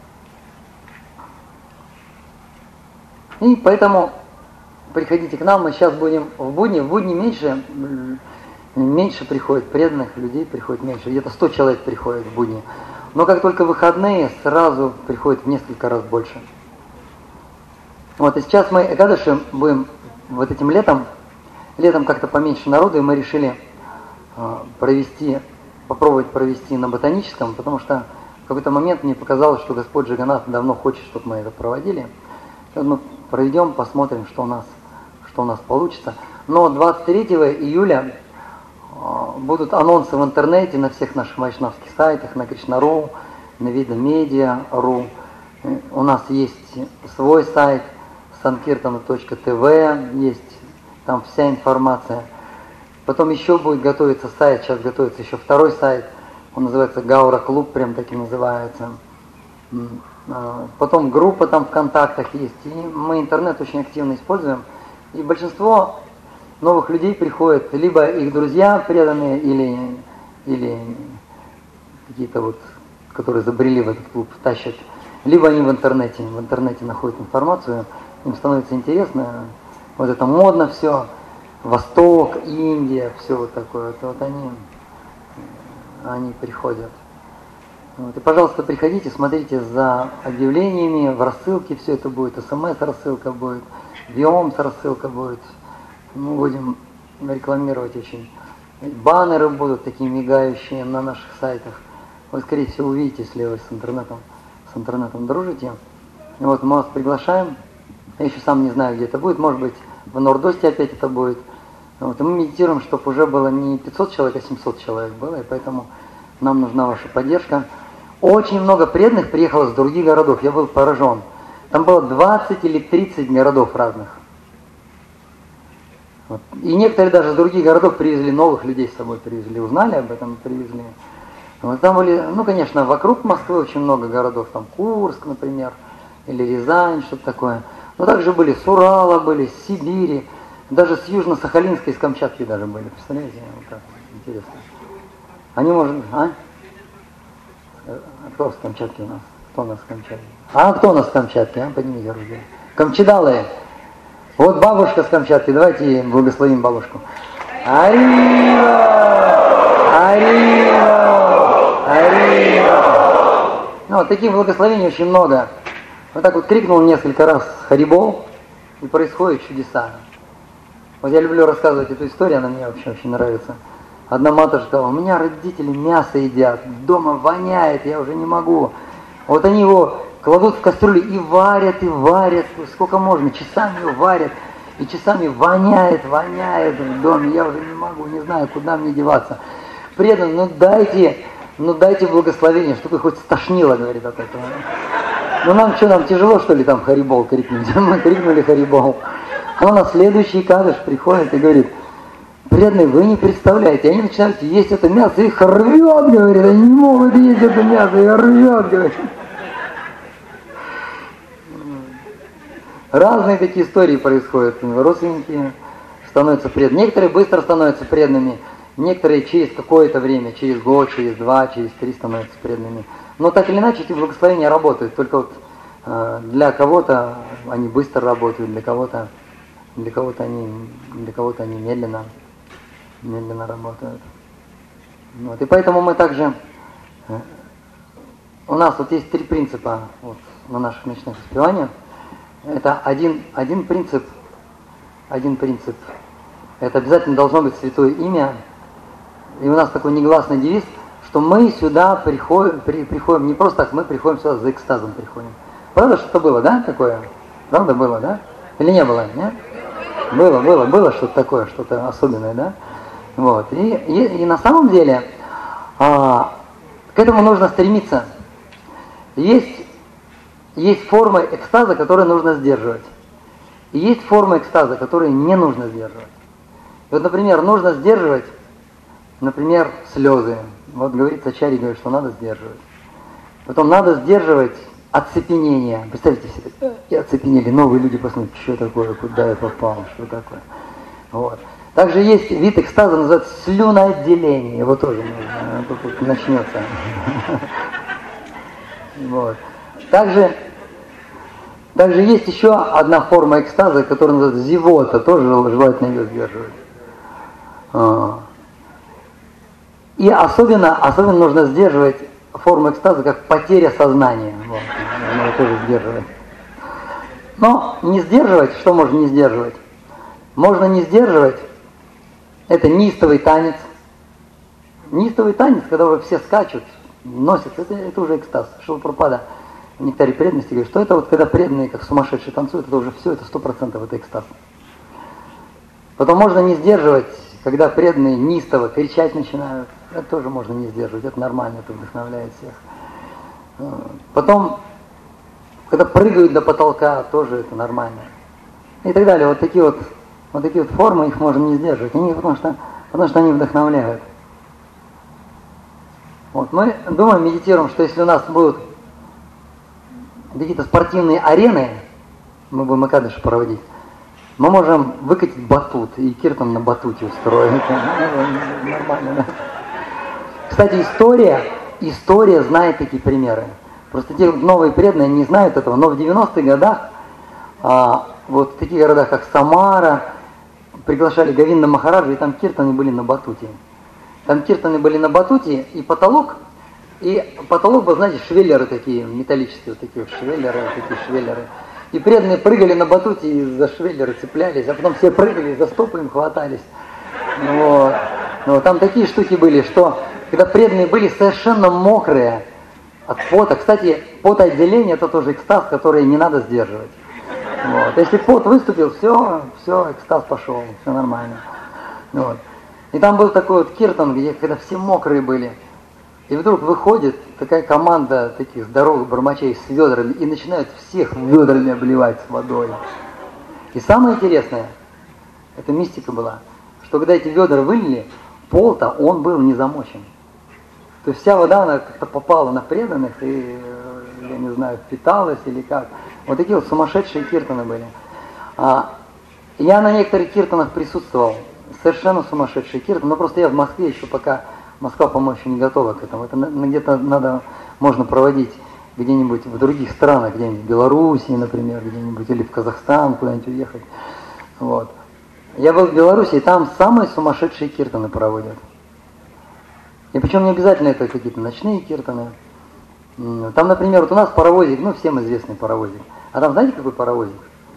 И поэтому приходите к нам, мы сейчас будем в будни, в будни меньше, меньше приходит преданных людей, приходит меньше, где-то сто человек приходит в будни. Но как только выходные, сразу приходит в несколько раз больше. Вот, и сейчас мы Экадаши будем вот этим летом, летом как-то поменьше народу, и мы решили э, провести, попробовать провести на ботаническом, потому что в какой-то момент мне показалось, что Господь Джаганнат давно хочет, чтобы мы это проводили. Сейчас мы проведем, посмотрим, что у нас, что у нас получится. Но двадцать третьего июля э, будут анонсы в интернете на всех наших вайшнавских сайтах, на Кришна.ру, на Видамедиа.ру. У нас есть свой сайт санкиртана точка тв, есть там вся информация. Потом еще будет готовиться сайт, сейчас готовится еще второй сайт, он называется Гаура Клуб, прям так и называется. Потом группа там ВКонтактах есть, и мы интернет очень активно используем. И большинство новых людей приходят, либо их друзья преданные, или, или какие-то вот, которые забрели в этот клуб, тащат, либо они в интернете, в интернете находят информацию, им становится интересно, вот это модно все, Восток, Индия, все вот такое, вот, вот они, они приходят. Вот, и, пожалуйста, приходите, смотрите за объявлениями, в рассылке все это будет, СМС-рассылка будет, Виомс-рассылка будет, мы будем рекламировать очень. Баннеры будут такие мигающие на наших сайтах. Вы, скорее всего, увидите, если вы с интернетом, с интернетом дружите. И вот мы вас приглашаем. Я еще сам не знаю, где это будет. Может быть, в Нордосте опять это будет. Вот. И мы медитируем, чтобы уже было не пятьсот человек, а семьсот человек было. И поэтому нам нужна ваша поддержка. Очень много преданных приехало с других городов. Я был поражен. Там было двадцать или тридцать городов разных. Вот. И некоторые даже с других городов привезли, новых людей с собой привезли. Узнали об этом, привезли. Вот там были, ну, конечно, вокруг Москвы очень много городов. Там Курск, например, или Рязань, что-то такое. Но также были с Урала, были с Сибири, даже с Южно-Сахалинской, с Камчатки даже были. Представляете, вот как интересно. Они, может, а? Кто с Камчатки у нас? Кто у нас с Камчатки? А кто у нас с Камчатки? А? Поднимите руки. Камчедалы. Вот бабушка с Камчатки, давайте благословим бабушку. Арива! Арива! Арива! Ну, вот таких благословений очень много. Вот так вот крикнул несколько раз Харибол, и происходят чудеса. Вот я люблю рассказывать эту историю, она мне вообще очень нравится. Одна матушка сказала: у меня родители мясо едят, дома воняет, я уже не могу. Вот они его кладут в кастрюлю и варят, и варят, сколько можно, часами его варят, и часами воняет, воняет в доме, я уже не могу, не знаю, куда мне деваться. Предан, ну дайте, ну дайте благословение, чтобы их хоть стошнило, говорит, от этого. Ну нам что, нам тяжело, что ли, там Харибол крикнуть? Мы крикнули Харибол. А на следующий кадыш приходит и говорит: преданные, вы не представляете, они начинают есть это мясо, их рвет, говорит, они не могут есть это мясо, их рвет, говорит. Разные такие истории происходят. Родственники становятся преданными. Некоторые быстро становятся преданными, некоторые через какое-то время, через год, через два, через три становятся преданными. Но так или иначе эти благословения работают. Только вот э, для кого-то они быстро работают, для кого-то для кого-то они, для кого-то они медленно, медленно работают. Вот. И поэтому мы также, э, у нас вот есть три принципа вот, на наших ночных воспеваниях. Это один, один принцип, один принцип. Это обязательно должно быть святое имя. И у нас такой негласный девиз, что мы сюда приходим, при, приходим не просто так, мы приходим сюда за экстазом приходим. Правда, что-то было, да, такое? Правда было, да? Или не было, нет? Было, было, было что-то такое, что-то особенное, да? Вот. И, и, и на самом деле а, к этому нужно стремиться. Есть, есть формы экстаза, которые нужно сдерживать. И есть формы экстаза, которые не нужно сдерживать. И вот, например, нужно сдерживать, например, слезы. Вот говорит Ачарья, говорит, что надо сдерживать. Потом надо сдерживать оцепенение. Представьте себе, и оцепенели, новые люди посмотрят, что такое, куда я попал, что такое. Вот. Также есть вид экстаза, называется слюноотделение. Его тоже нужно, тут, тут начнется. Вот. Также, также есть еще одна форма экстаза, которая называется зевота, тоже желательно ее сдерживать. И особенно, особенно нужно сдерживать форму экстаза, как потеря сознания. Вот. Нужно его тоже сдерживать. Но не сдерживать, что можно не сдерживать? Можно не сдерживать, это неистовый танец. Неистовый танец, когда уже все скачут, носят, это, это уже экстаз. Шрила Прабхупада в «Нектаре преданности» говорит, что это вот когда преданные, как сумасшедшие, танцуют, это уже все, это сто процентов это экстаз. Потом можно не сдерживать, когда преданные неистово кричать начинают, это тоже можно не сдерживать, это нормально, это вдохновляет всех. Потом, когда прыгают до потолка, тоже это нормально. И так далее. Вот такие вот, вот такие вот формы, их можно не сдерживать, они, потому, что, потому что они вдохновляют. Вот. Мы думаем, медитируем, что если у нас будут какие-то спортивные арены, мы будем Экадаши проводить, мы можем выкатить батут и киртан на батуте устроить. Нормально, да? Кстати, история, история знает такие примеры. Просто те новые преданные не знают этого, но в девяностых годах а, вот в таких городах, как Самара, приглашали Говинда Махараджа, и там киртаны были на батуте. Там киртаны были на батуте, и потолок, и потолок был, знаете, швеллеры такие, металлические, вот такие вот швеллеры, вот такие швеллеры. И преданные прыгали на батуте и за швеллеры цеплялись, а потом все прыгали, за стопы им хватались. Вот. Вот. Там такие штуки были, что когда преданные были совершенно мокрые от пота. Кстати, потоотделение это тоже экстаз, который не надо сдерживать. Вот. Если пот выступил, все, все, экстаз пошел, все нормально. Вот. И там был такой вот киртан, где когда все мокрые были. И вдруг выходит такая команда таких здоровых бармачей с ведрами и начинают всех ведрами обливать с водой. И самое интересное, это мистика была, что когда эти ведра вылили, пол-то он был не замочен. То есть вся вода, она как-то попала на преданных и, я не знаю, впиталась или как. Вот такие вот сумасшедшие киртаны были. А, я на некоторых киртанах присутствовал, совершенно сумасшедшие киртаны, но просто я в Москве еще пока... Москва, по-моему, еще не готова к этому. Это где-то надо, можно проводить где-нибудь в других странах, где-нибудь в Белоруссии, например, где-нибудь, или в Казахстан, куда-нибудь уехать. Вот. Я был в Беларуси, и там самые сумасшедшие киртаны проводят. И причем не обязательно это какие-то ночные киртаны. Там, например, вот у нас паровозик, ну, всем известный паровозик. А там знаете, какой паровозик?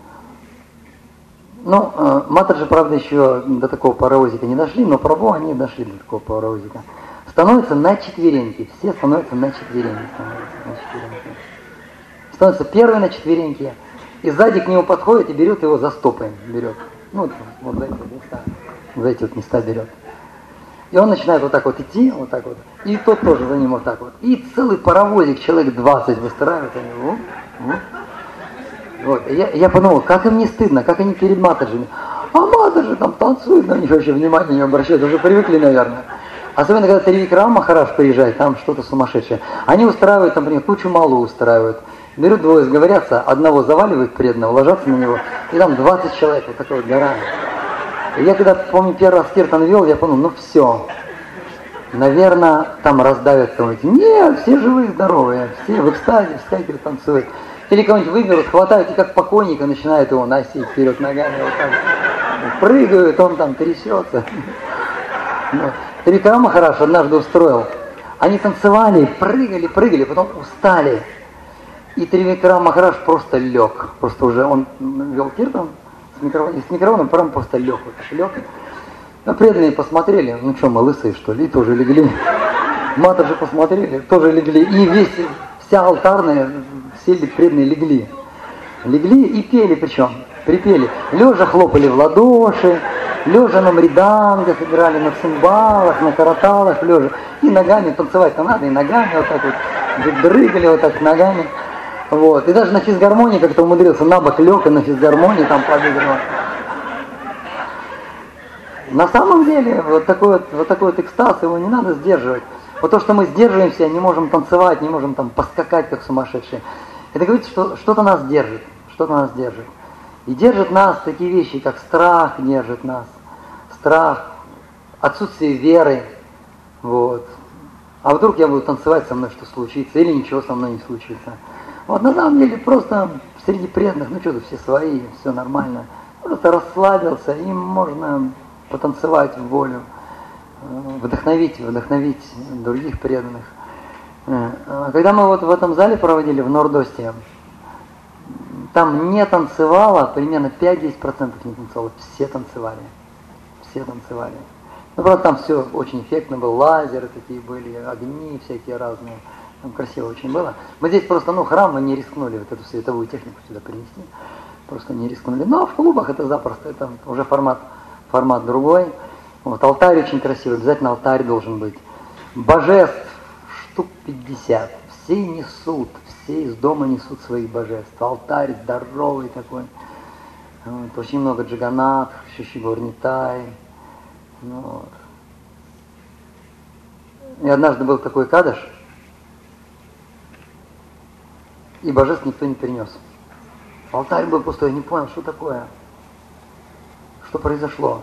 Ну, э, Матаджи, правда, еще до такого паровозика не дошли, но Прабху они дошли до такого паровозика. Становятся на четвереньки, все становятся на четвереньки. Становятся, на четвереньки. Становится первый на четвереньки, и сзади к нему подходит и берет его за стопы, берет. Ну, вот, вот за эти вот места, за эти вот места берет. И он начинает вот так вот идти, вот так вот, и тот тоже за ним вот так вот. И целый паровозик, человек двадцать выстраивает, они, вот, вот. Вот. Я, я подумал, как им не стыдно, как они перед Матаджами. А Матаджи там танцуют, на них вообще внимания не обращают, уже привыкли, наверное. Особенно, когда Тривикрам Махарадж приезжает, там что-то сумасшедшее. Они устраивают, например, кучу малу устраивают. Берут двое, сговорятся, одного заваливают преданного, ложатся на него, и там двадцать человек, вот такая вот гора. И я когда, помню, первый раз киртан вел, я подумал, ну все. Наверное, там раздавят кого-нибудь. Нет, все живые, здоровые, все в экстазе, в скайпе танцуют. Или кого-нибудь выберут, хватают и как покойника начинают его носить вперед ногами, вот так. Прыгают, он там трясется. Тривикрам Махарадж однажды устроил. Они танцевали, прыгали, прыгали, потом устали. И Тривикрам Махарадж просто лег. Просто уже он вел киртан с микрофоном, с микрофоном прям просто лег. Вот так лег. А преданные посмотрели, ну что, мы лысые, что ли, и тоже легли. Матаджи посмотрели, тоже легли. И весь, вся алтарная, все преданные легли. Легли и пели причем. припели. Лежа хлопали в ладоши, лежа на мридангах играли, на цимбалах, на караталах, лежа. И ногами танцевать-то надо, и ногами вот так вот дрыгали вот так ногами. Вот. И даже на физгармонии как-то умудрился, на бок лег и на физгармонии там подыгрывал. На самом деле, вот такой вот, вот такой вот экстаз, его не надо сдерживать. Вот то, что мы сдерживаемся, не можем танцевать, не можем там поскакать, как сумасшедшие, это говорит, что что-то нас держит, что-то нас держит. И держит нас такие вещи, как страх держит нас. Страх, отсутствие веры. Вот. А вдруг я буду танцевать, со мной что случится, или ничего со мной не случится. Вот на самом деле просто среди преданных, ну что-то все свои, все нормально. Просто расслабился, им можно потанцевать в волю, вдохновить, вдохновить других преданных. Когда мы вот в этом зале проводили, в Нордосте, там не танцевало, примерно пять-десять процентов не танцевало, все танцевали, все танцевали. Ну, правда, там все очень эффектно было, лазеры такие были, огни всякие разные, там красиво очень было. Мы здесь просто, ну, храм мы не рискнули вот эту световую технику сюда принести, просто не рискнули. Но в клубах это запросто, это уже формат, формат другой. Вот, алтарь очень красивый, обязательно алтарь должен быть. Божеств штук пятьдесят, все несут, все из дома несут своих божеств. Алтарь здоровый такой, вот, очень много джаганат, шишигорнитай. Ну, вот. И однажды был такой кадыш, и божеств никто не перенес. Алтарь был пустой, я не понял, что такое, что произошло.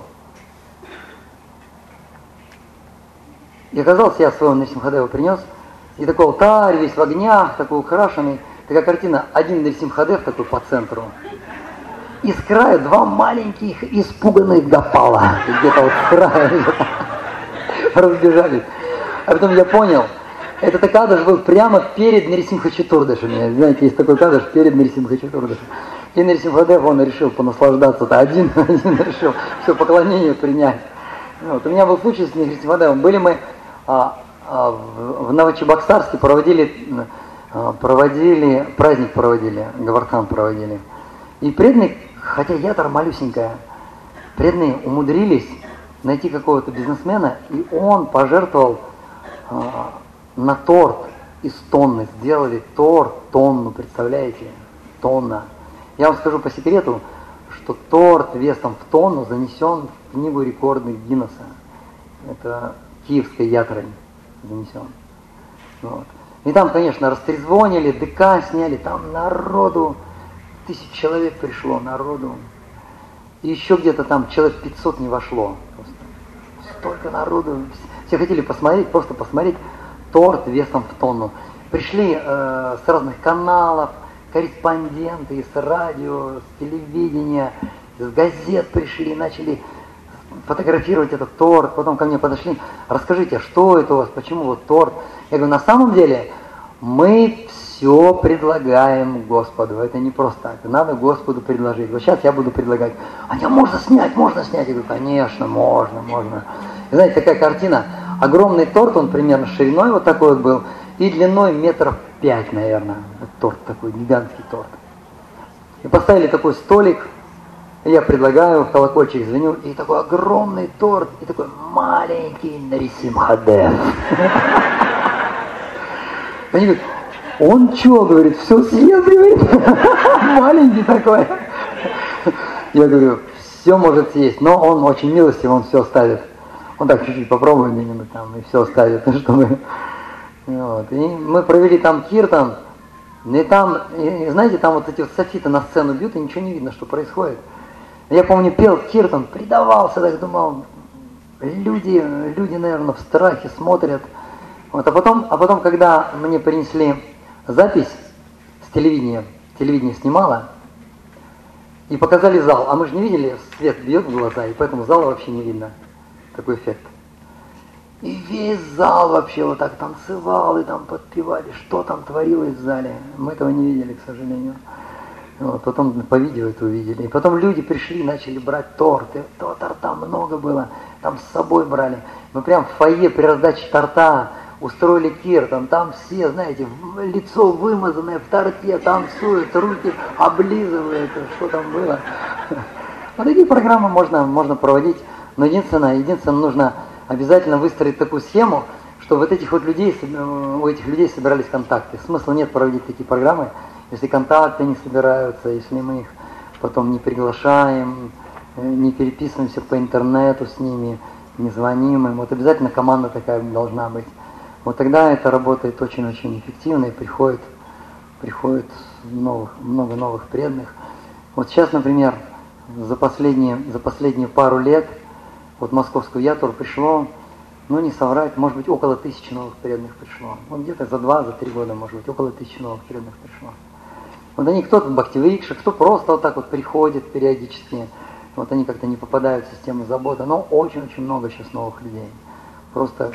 И оказалось, я своего Нарисимхадева принес, и такой алтарь весь в огнях, такой украшенный, такая картина, один Нарисимхадев такой по центру, и с края два маленьких испуганных гопала, где-то вот с края разбежались. А потом я понял, этот кадыш был прямо перед Нарисимха Четурдашами. Знаете, есть такой кадыш перед Нарисимха Четурдашем. И Нарисимхадев, он решил понаслаждаться-то один, один решил все поклонение принять. Вот. У меня был случай с Нарисимхадевом. Были мы а, а, в, в Новочебоксарске, проводили, а, проводили, праздник проводили, Гавардхан проводили. И преданные, хотя ядра малюсенькая, преданные умудрились найти какого-то бизнесмена, и он пожертвовал а, на торт из тонны, сделали торт, тонну, представляете, тонна. Я вам скажу по секрету, что торт весом в тонну занесен в книгу рекордных Гиннесса. Это киевской ятрой занесен. Вот. И там, конечно, растрезвонили, ДК сняли, там народу, тысяч человек пришло, народу. И еще где-то там человек пятьсот не вошло. Просто. Столько народу. Все хотели посмотреть, просто посмотреть торт весом в тонну. Пришли э, с разных каналов, корреспонденты из радио, с телевидения, из газет пришли, начали фотографировать этот торт. Потом ко мне подошли, расскажите, что это у вас, почему вот торт? Я говорю, на самом деле мы все предлагаем Господу. Это не просто так. Надо Господу предложить. Вот сейчас я буду предлагать. А тебя можно снять, можно снять? Я говорю, конечно, можно, можно. И знаете, такая картина. Огромный торт, он примерно шириной вот такой вот был, и длиной метров пять, наверное. Вот торт такой, гигантский торт. И поставили такой столик, и я предлагаю, в колокольчик звоню, и такой огромный торт, и такой маленький Нарисимхадев. Они говорят, он что, говорит, все съест, говорит, маленький такой. Я говорю, все может съесть, но он очень милостив, он все оставит. Он так чуть-чуть попробует где-нибудь там, и все оставит, чтобы... Вот. И мы провели там киртан, и там, и, знаете, там вот эти вот софиты на сцену бьют, и ничего не видно, что происходит. Я помню, пел киртан, предавался, так думал, люди, люди, наверное, в страхе смотрят. Вот. А потом, а потом, когда мне принесли запись с телевидения, телевидение снимало, и показали зал, а мы же не видели, свет бьет в глаза, и поэтому зала вообще не видно. Такой эффект. И весь зал вообще вот так танцевал, и там подпевали, что там творилось в зале. Мы этого не видели, к сожалению. Вот, потом по видео это увидели. И потом люди пришли, начали брать торт. И того торта много было, там с собой брали. Мы прям в фойе при раздаче торта устроили киртан, там все, знаете, лицо вымазанное в торте, танцуют, руки облизывают, что там было. Вот такие программы можно, можно проводить, но единственное, единственное, нужно обязательно выстроить такую схему, что вот этих вот людей, у этих людей собирались контакты. Смысла нет проводить такие программы, если контакты не собираются, если мы их потом не приглашаем, не переписываемся по интернету с ними, не звоним им. Вот обязательно команда такая должна быть. Вот тогда это работает очень-очень эффективно и приходит, приходит новых, много новых преданных. Вот сейчас, например, за последние, за последние пару лет вот в московскую Ятору пришло, ну не соврать, может быть, около тысячи новых преданных пришло. Вот где-то за два, за три года, может быть, около тысячи новых преданных пришло. Вот они, кто-то в Бхактивикше, кто просто вот так вот приходит периодически, вот они как-то не попадают в систему заботы, но очень-очень много сейчас новых людей. Просто,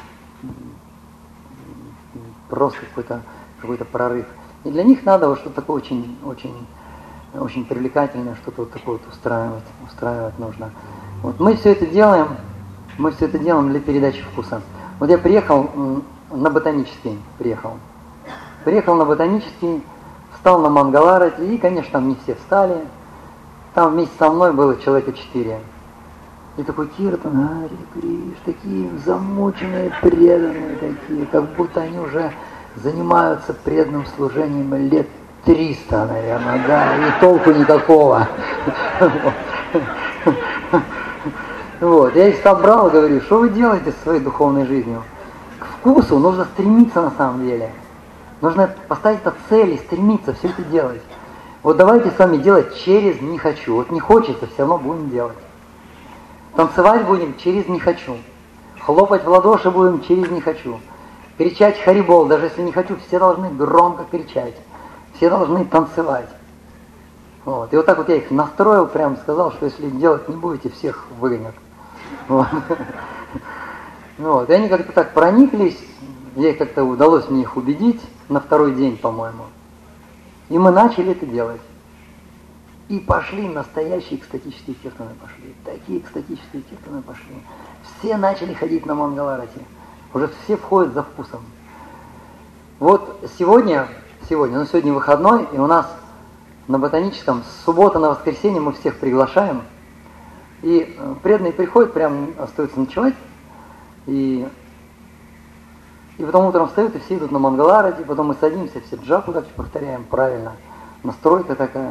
просто какой-то, какой-то прорыв. И для них надо вот что-то такое очень, очень, очень привлекательное, что-то вот такое вот устраивать, устраивать нужно. Вот мы все это делаем, мы все это делаем для передачи вкуса. Вот я приехал на ботанический, приехал. Приехал на ботанический, встал на Мангаларати, и, конечно, там не все встали. Там вместе со мной было человека четыре. И такой киртан, Харе Криш, такие замученные, преданные такие, как будто они уже занимаются преданным служением лет триста, наверное, да, и толку никакого. Вот, я их собрал, говорю, что вы делаете со своей духовной жизнью? К вкусу нужно стремиться на самом деле. Нужно поставить это цель и стремиться все это делать. Вот давайте с вами делать через «не хочу». Вот не хочется, все равно будем делать. Танцевать будем через «не хочу». Хлопать в ладоши будем через «не хочу». Кричать «Харибол», даже если не хочу, все должны громко кричать. Все должны танцевать. Вот. И вот так вот я их настроил, прям сказал, что если делать не будете, всех выгонят. Вот. Вот. И они как-то так прониклись, ей как-то удалось мне их убедить на второй день, по-моему. И мы начали это делать. И пошли настоящие экстатические киртаны пошли. Такие экстатические киртаны пошли. Все начали ходить на Мангаларати. Уже все входят за вкусом. Вот сегодня, сегодня, ну сегодня выходной, и у нас на ботаническом с субботы на воскресенье мы всех приглашаем. И преданные приходят, прям остаются ночевать. И, и потом утром встают, и все идут на Мангаларати, потом мы садимся, все джапу так повторяем правильно. Настройка такая.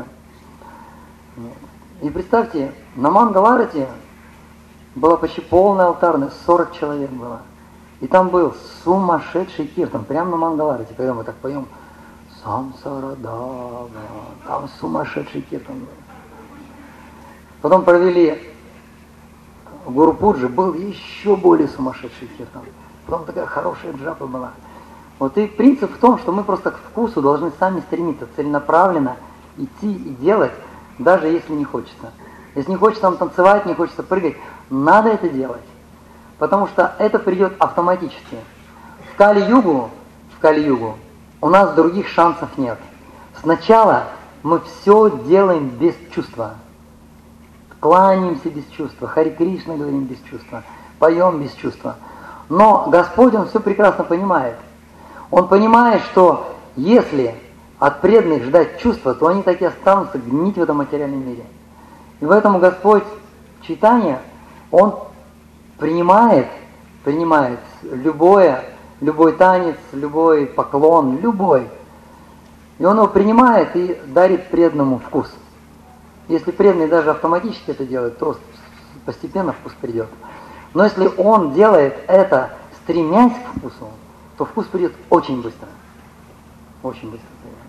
И представьте, на Мангаларати была почти полная алтарная, сорок человек было. И там был сумасшедший киртан, прямо на Мангаларати, когда мы так поем Самсарадава, там сумасшедший киртан был. Потом провели Гуру Пуджи, был еще более сумасшедший киртан. Потом такая хорошая джапа была. Вот и принцип в том, что мы просто к вкусу должны сами стремиться, целенаправленно идти и делать, даже если не хочется. Если не хочется там танцевать, не хочется прыгать, надо это делать. Потому что это придет автоматически. В Кали-югу, в Кали-югу у нас других шансов нет. Сначала мы все делаем без чувства. Кланяемся без чувства, Хари Кришна говорим без чувства, поем без чувства. Но Господь, Он все прекрасно понимает. Он понимает, что если от преданных ждать чувства, то они так и останутся гнить в этом материальном мире. И поэтому Господь Чайтанья, Он принимает, принимает любое, любой танец, любой поклон, любой. И Он его принимает и дарит преданному вкус. Если преданный даже автоматически это делает, то постепенно вкус придет. Но если он делает это, стремясь к вкусу, то вкус придет очень быстро. Очень быстро придет.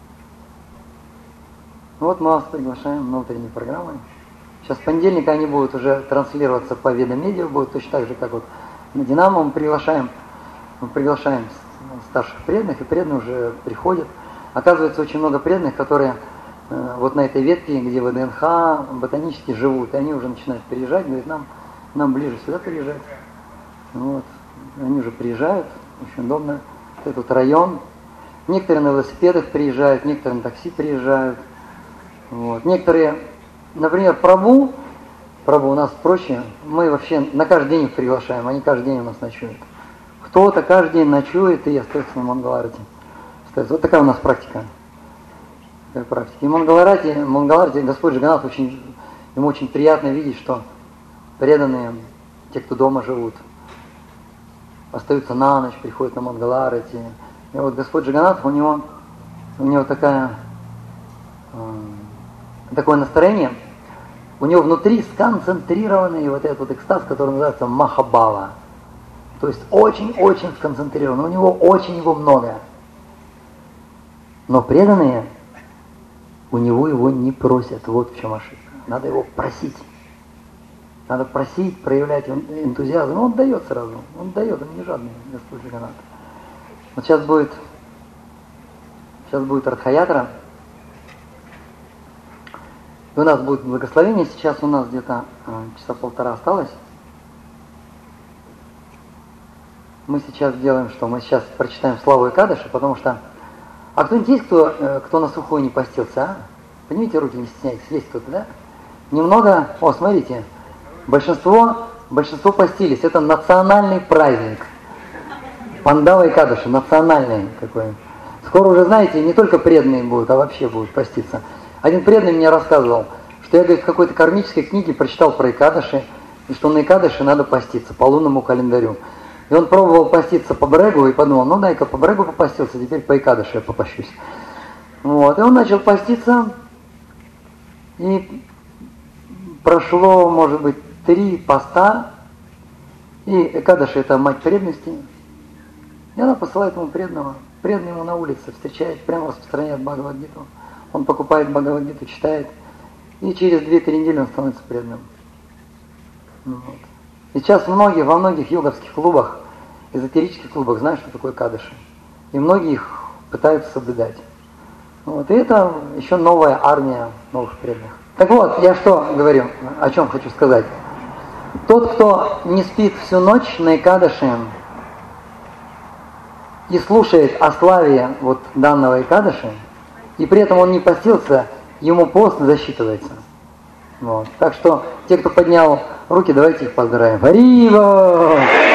Вот мы вас приглашаем на утренние программы. Сейчас с понедельника они будут уже транслироваться по Веда-медиа, будут точно так же, как вот на Динамо мы приглашаем, мы приглашаем старших преданных, и преданные уже приходят. Оказывается, очень много преданных, которые э, вот на этой ветке, где в ВДНХ, ботанически живут, и они уже начинают приезжать, говорят, нам, нам ближе сюда приезжать. Вот. Они уже приезжают, очень удобно. Этот район. Некоторые на велосипедах приезжают, некоторые на такси приезжают. Вот. Некоторые, например, Прабу, Прабу у нас проще, мы вообще на каждый день их приглашаем, они каждый день у нас ночуют. кто-то каждый день ночует и остается на Мангаларате. Вот такая у нас практика. Такая практика. И в Мангаларате, в Мангаларате Господь Джаганнат очень, ему очень приятно видеть, что преданные, те, кто дома живут, остаются на ночь, приходят на Мангаларате. И вот Господь Джаганнат, у него, у него такая, э, такое настроение, у него внутри сконцентрированный вот этот вот экстаз, который называется Махабава. То есть очень-очень сконцентрирован, у него очень его много. Но преданные у него его не просят, вот в чем ошибка. Надо его просить. Надо просить, проявлять энтузиазм. Но он дает сразу, он дает, он не жадный, Господь Джаганнат. Вот сейчас будет, сейчас будет Радха-ятра. И у нас будет благословение, сейчас у нас где-то э, часа полтора осталось. Мы сейчас делаем что? Мы сейчас прочитаем Славу Экадаши, потому что... А кто-нибудь есть, кто, э, кто на сухой не постился, а? Поднимите руки, не стесняйтесь. Есть кто-то, да? Немного... О, смотрите. Большинство, большинство постились. Это национальный праздник. Пандава Экадаши, национальный какой. Скоро уже, знаете, не только преданные будут, а вообще будут поститься. Один преданный мне рассказывал, что я, говорит, в какой-то кармической книге прочитал про Экадаши, и что на Экадаши надо поститься по лунному календарю. И он пробовал поститься по Брегу и подумал, ну дай-ка по Брегу попастился, теперь по Экадаши я попощусь. Вот, и он начал поститься, и прошло, может быть, три поста, и Экадаши — это мать преданности, и она посылает ему преданного, преданный ему на улице, встречает, прямо распространяет Бхагавад-гиту. Он покупает Бхагавад-гиту, читает, и через две-три недели он становится преданным. Вот. И сейчас многие, во многих йоговских клубах, эзотерических клубах знают, что такое Экадаши. И многие их пытаются соблюдать. Вот. И это еще новая армия новых преданных. Так вот, я что говорю, о чем хочу сказать. Тот, кто не спит всю ночь на Экадаши и слушает о славе вот данного Экадаши, и при этом он не постился, ему пост засчитывается. Вот. Так что те, кто поднял руки, давайте их поздравим. Харива!